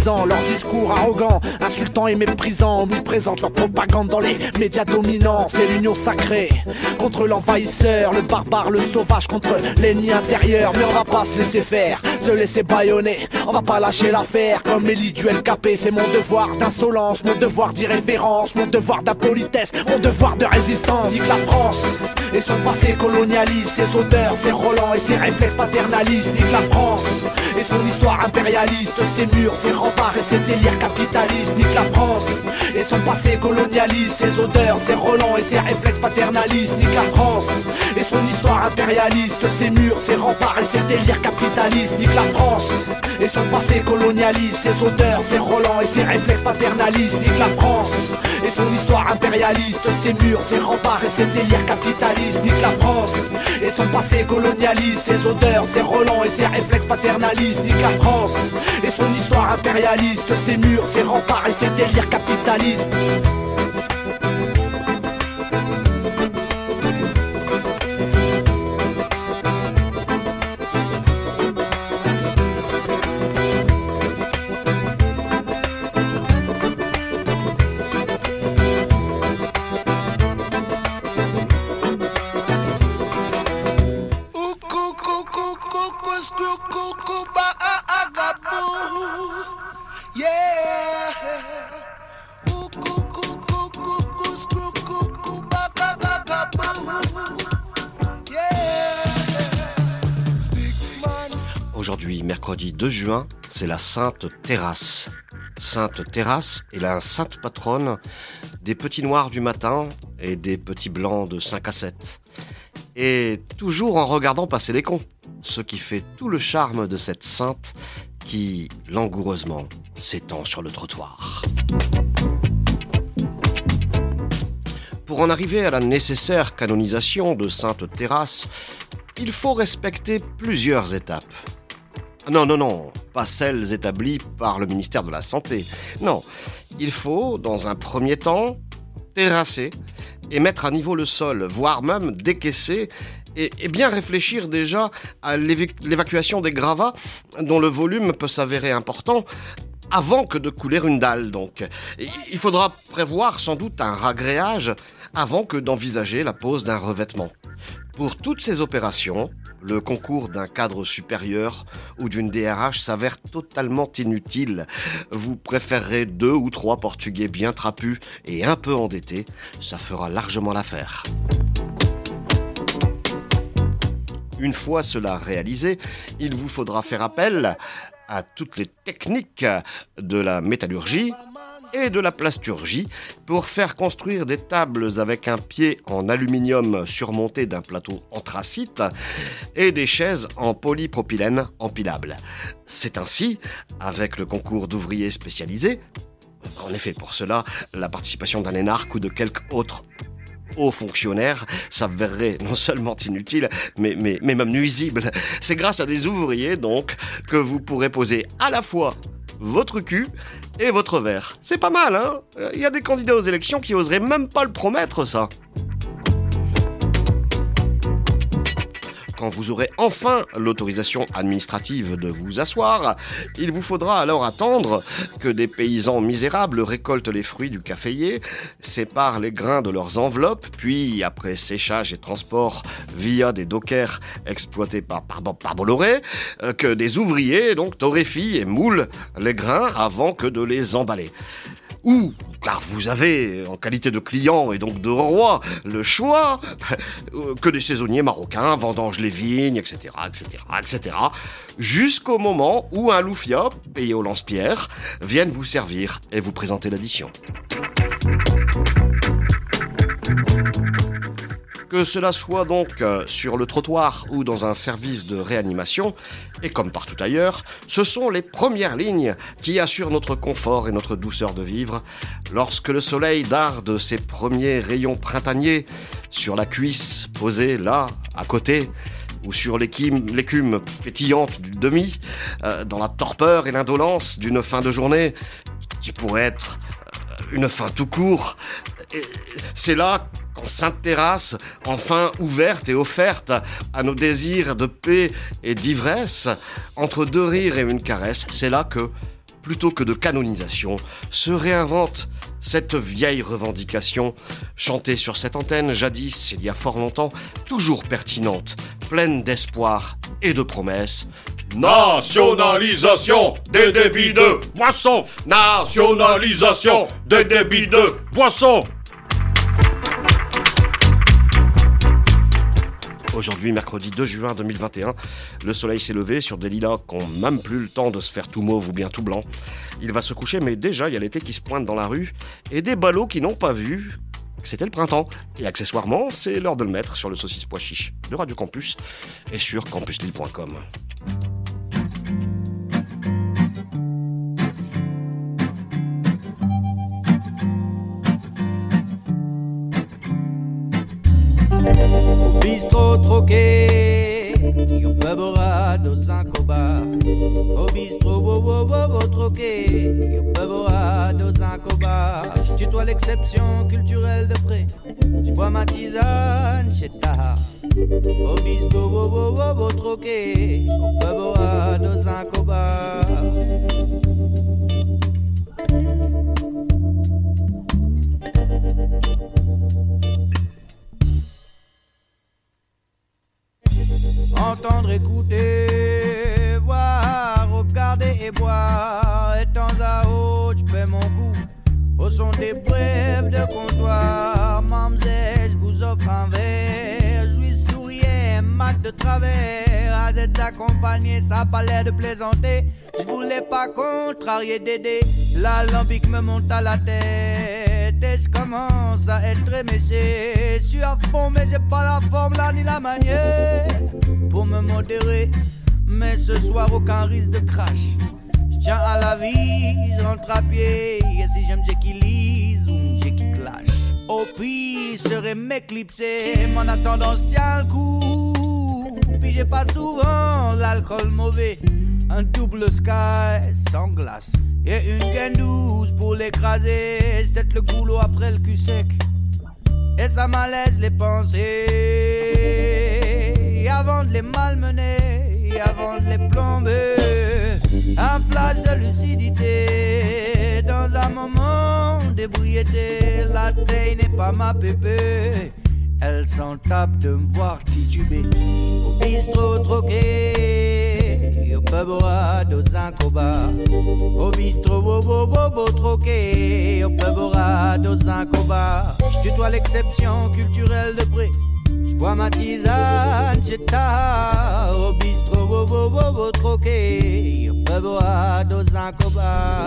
soi-disant. Leur discours arrogant, insultant et méprisant, nous présentent leur propagande dans les médias dominants. C'est l'union sacrée contre l'envahisseur, le barbare, le sauvage contre l'ennemi intérieur. Mais on va pas se laisser faire, se laisser bâillonner. On va pas lâcher l'affaire comme Elie du L K P. C'est mon devoir d'insolence, mon devoir d'irrévérence, mon devoir d'impolitesse, mon devoir de résistance. Nique la France et son passé colonialiste, ses odeurs, ses relents et ses réflexes paternalistes. Nique la France et son histoire impérialiste, ses murs, ses remparts et ses délires capitalistes. Nique la France et son passé colonialiste, ses odeurs, ses relents et ses réflexes paternalistes. Nique la France et son histoire impérialiste, ses murs, ses remparts et ses délires capitalistes. Nique la France et son passé colonialiste, ses odeurs, ses relents et ses réflexes paternalistes. Nique la France et son histoire impérialiste, ses murs, ses remparts et ses délires capitalistes. Nique la France et son passé colonialiste, ses odeurs, ses relents et ses réflexes paternalistes. Nique la France et son histoire impérialiste, ses murs, ses remparts et ses délires capitalistes. Aujourd'hui, mercredi deux juin, c'est la Sainte Terrasse. Sainte Terrasse est la sainte patronne des petits noirs du matin et des petits blancs de cinq à sept. Et toujours en regardant passer les cons, ce qui fait tout le charme de cette sainte qui, langoureusement, s'étend sur le trottoir. Pour en arriver à la nécessaire canonisation de Sainte Terrasse, il faut respecter plusieurs étapes. Non, non, non, pas celles établies par le ministère de la Santé. Non, il faut, dans un premier temps, terrasser et mettre à niveau le sol, voire même décaisser et, et bien réfléchir déjà à l'évac- l'évacuation des gravats dont le volume peut s'avérer important avant que de couler une dalle, donc. Il faudra prévoir sans doute un ragréage avant que d'envisager la pose d'un revêtement. Pour toutes ces opérations, le concours d'un cadre supérieur ou d'une D R H s'avère totalement inutile. Vous préférerez deux ou trois Portugais bien trapus et un peu endettés, ça fera largement l'affaire. Une fois cela réalisé, il vous faudra faire appel à toutes les techniques de la métallurgie et de la plasturgie pour faire construire des tables avec un pied en aluminium surmonté d'un plateau anthracite et des chaises en polypropylène empilables. C'est ainsi, avec le concours d'ouvriers spécialisés, en effet pour cela, la participation d'un énarque ou de quelque autre haut fonctionnaire s'avérerait non seulement inutile, mais, mais, mais même nuisible. C'est grâce à des ouvriers, donc, que vous pourrez poser à la fois votre cul et votre verre. C'est pas mal, hein ? Il y a des candidats aux élections qui oseraient même pas le promettre, ça. Quand vous aurez enfin l'autorisation administrative de vous asseoir, il vous faudra alors attendre que des paysans misérables récoltent les fruits du caféier, séparent les grains de leurs enveloppes, puis, après séchage et transport via des dockers exploités par, par, par Bolloré, que des ouvriers donc torréfient et moulent les grains avant que de les emballer. Ou, car vous avez, en qualité de client et donc de roi, le choix, que des saisonniers marocains vendangent les vignes, et cetera, et cetera, et cetera, jusqu'au moment où un loufia, payé au lance-pierre, vienne vous servir et vous présenter l'addition. Que cela soit donc sur le trottoir ou dans un service de réanimation, et comme partout ailleurs, ce sont les premières lignes qui assurent notre confort et notre douceur de vivre lorsque le soleil darde ses premiers rayons printaniers sur la cuisse posée là, à côté, ou sur l'écume, l'écume pétillante du demi, euh, dans la torpeur et l'indolence d'une fin de journée qui pourrait être une fin tout court. Et c'est là qu'en Sainte Terrasse, enfin ouverte et offerte à nos désirs de paix et d'ivresse, entre deux rires et une caresse, c'est là que, plutôt que de canonisation, se réinvente cette vieille revendication, chantée sur cette antenne jadis, il y a fort longtemps, toujours pertinente, pleine d'espoir et de promesses. Nationalisation des débits de boissons. Nationalisation des débits de boissons. Aujourd'hui, mercredi deux juin deux mille vingt et un, le soleil s'est levé sur des lilas qui n'ont même plus le temps de se faire tout mauve ou bien tout blanc. Il va se coucher, mais déjà, il y a l'été qui se pointe dans la rue et des ballots qui n'ont pas vu que c'était le printemps. Et accessoirement, c'est l'heure de le mettre sur le saucisse pois chiche de Radio Campus et sur campus lille point com. Bistro troqué, io bevorado cinco bar. Au bistro, wo wo wo wo troqué, io bevorado cinco bar. Je tutoie l'exception culturelle de près. Je bois ma tisane chez Taha. Au bistro, wo wo wo wo troqué, io bevorado cinco bar. Entendre, écouter, voir, regarder et boire. Et temps à autre, je fais mon coup au son des brèves de comptoir. Mamzelle, je vous offre un verre. Je lui souriais, mat de travers. À Z accompagné, ça pas l'air de plaisanter. Je voulais pas contrarier Dédé. L'alambic me monte à la tête. Et je commence à être éméché. Je suis à fond, mais j'ai pas la forme là ni la manière pour me modérer, mais ce soir aucun risque de crash. Je tiens à la vie, je rentre à pied. Et si j'aime Jackie Lise ou Jackie Clash, au pire je serai m'éclipser. Mon attendance tient le coup. Puis j'ai pas souvent l'alcool mauvais. Un double sky sans glace et une gaine douce pour l'écraser. C'est peut-être le goulot après le cul sec. Et ça malaise les pensées. Et avant de les malmener, et avant de les plomber, un flash de lucidité. Dans un moment d'ébriété, la taille n'est pas ma pépé. Elle s'en tape de me voir tituber. Au bistrot troqué, au bevorado cinco bar. Au bistrot bobo bobo troqué, au bevorado cinco bar. Je tutoie l'exception culturelle de près. Je bois ma tisane chez Taha. Au bistrot bobo bobo troqué, au bevorado cinco bar.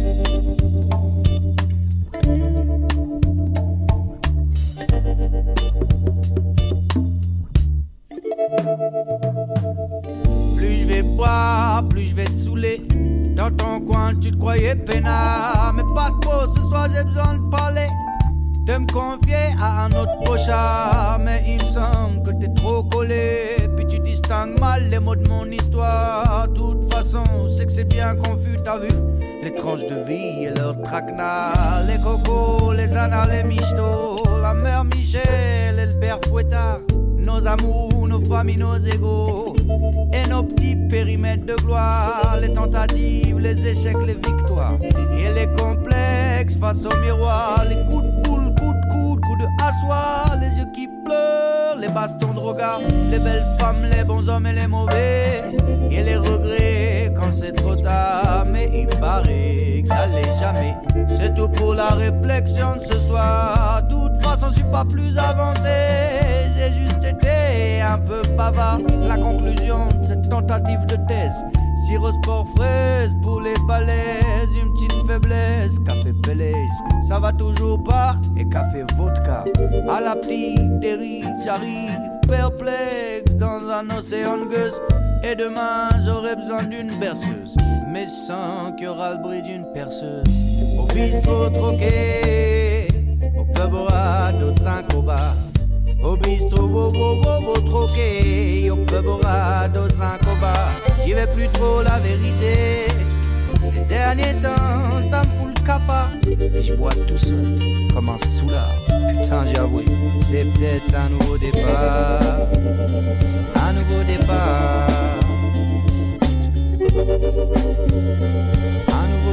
Plus je vais boire, plus je vais te saouler. Dans ton coin, tu te croyais peinard. Mais pas de peau, ce soir j'ai besoin de parler. De me confier à un autre pochard. Mais il me semble que t'es trop collé. Puis tu distingues mal les mots de mon histoire. De toute façon, c'est que c'est bien confus, t'as vu. Les tranches de vie et leurs traquenards. Les cocos, les anars, les michtos. La mère Michel et le père Fouettard. Nos amours, nos familles, nos égaux. Et nos petits périmètres de gloire. Les tentatives, les échecs, les victoires. Et les complexes face au miroir. Les coups de boule, coups de coude, coups de hachoir. Les yeux qui pleurent, les bastons de regard. Les belles femmes, les bons hommes et les mauvais. Et les regrets quand c'est trop tard. Mais il paraît que ça l'est jamais. C'est tout pour la réflexion de ce soir. De toute façon, je suis pas plus avancé. J'ai juste été un peu bavard. La conclusion de cette tentative de thèse. Sirop sport fraise pour les balaises. Une petite faiblesse, café Belaise. Ça va toujours pas, et café vodka. À la petite dérive, j'arrive perplexe dans un océan de gueuse. Et demain j'aurai besoin d'une berceuse. Mais sans qu'il y aura le bruit d'une perceuse. Au bistrot troqué, au bevorado cinco bar. Au bistrot bobo bobo troqué, au bevorado cinco bar. J'y vais plus trop la vérité. Ces derniers temps ça me fout le cafard. Et je bois tout seul comme un soulard. Putain j'ai avoué, c'est peut-être un nouveau départ. Un nouveau départ. Un nouveau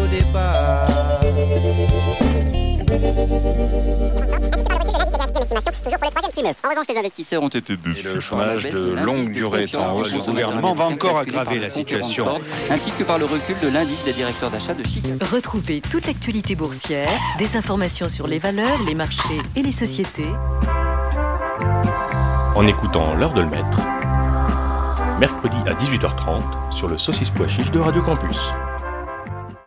trimestre. En revanche, les investisseurs ont été déçus. Et le chômage de longue durée est en hausse. Le gouvernement va encore aggraver la situation. Ainsi que par le recul de l'indice des directeurs d'achat de Chicago. Retrouvez toute l'actualité boursière, des informations sur les valeurs, les marchés et les sociétés. En écoutant l'heure de le mettre, mercredi à dix-huit heures trente sur le Saucisse Pois Chiche de Radio Campus.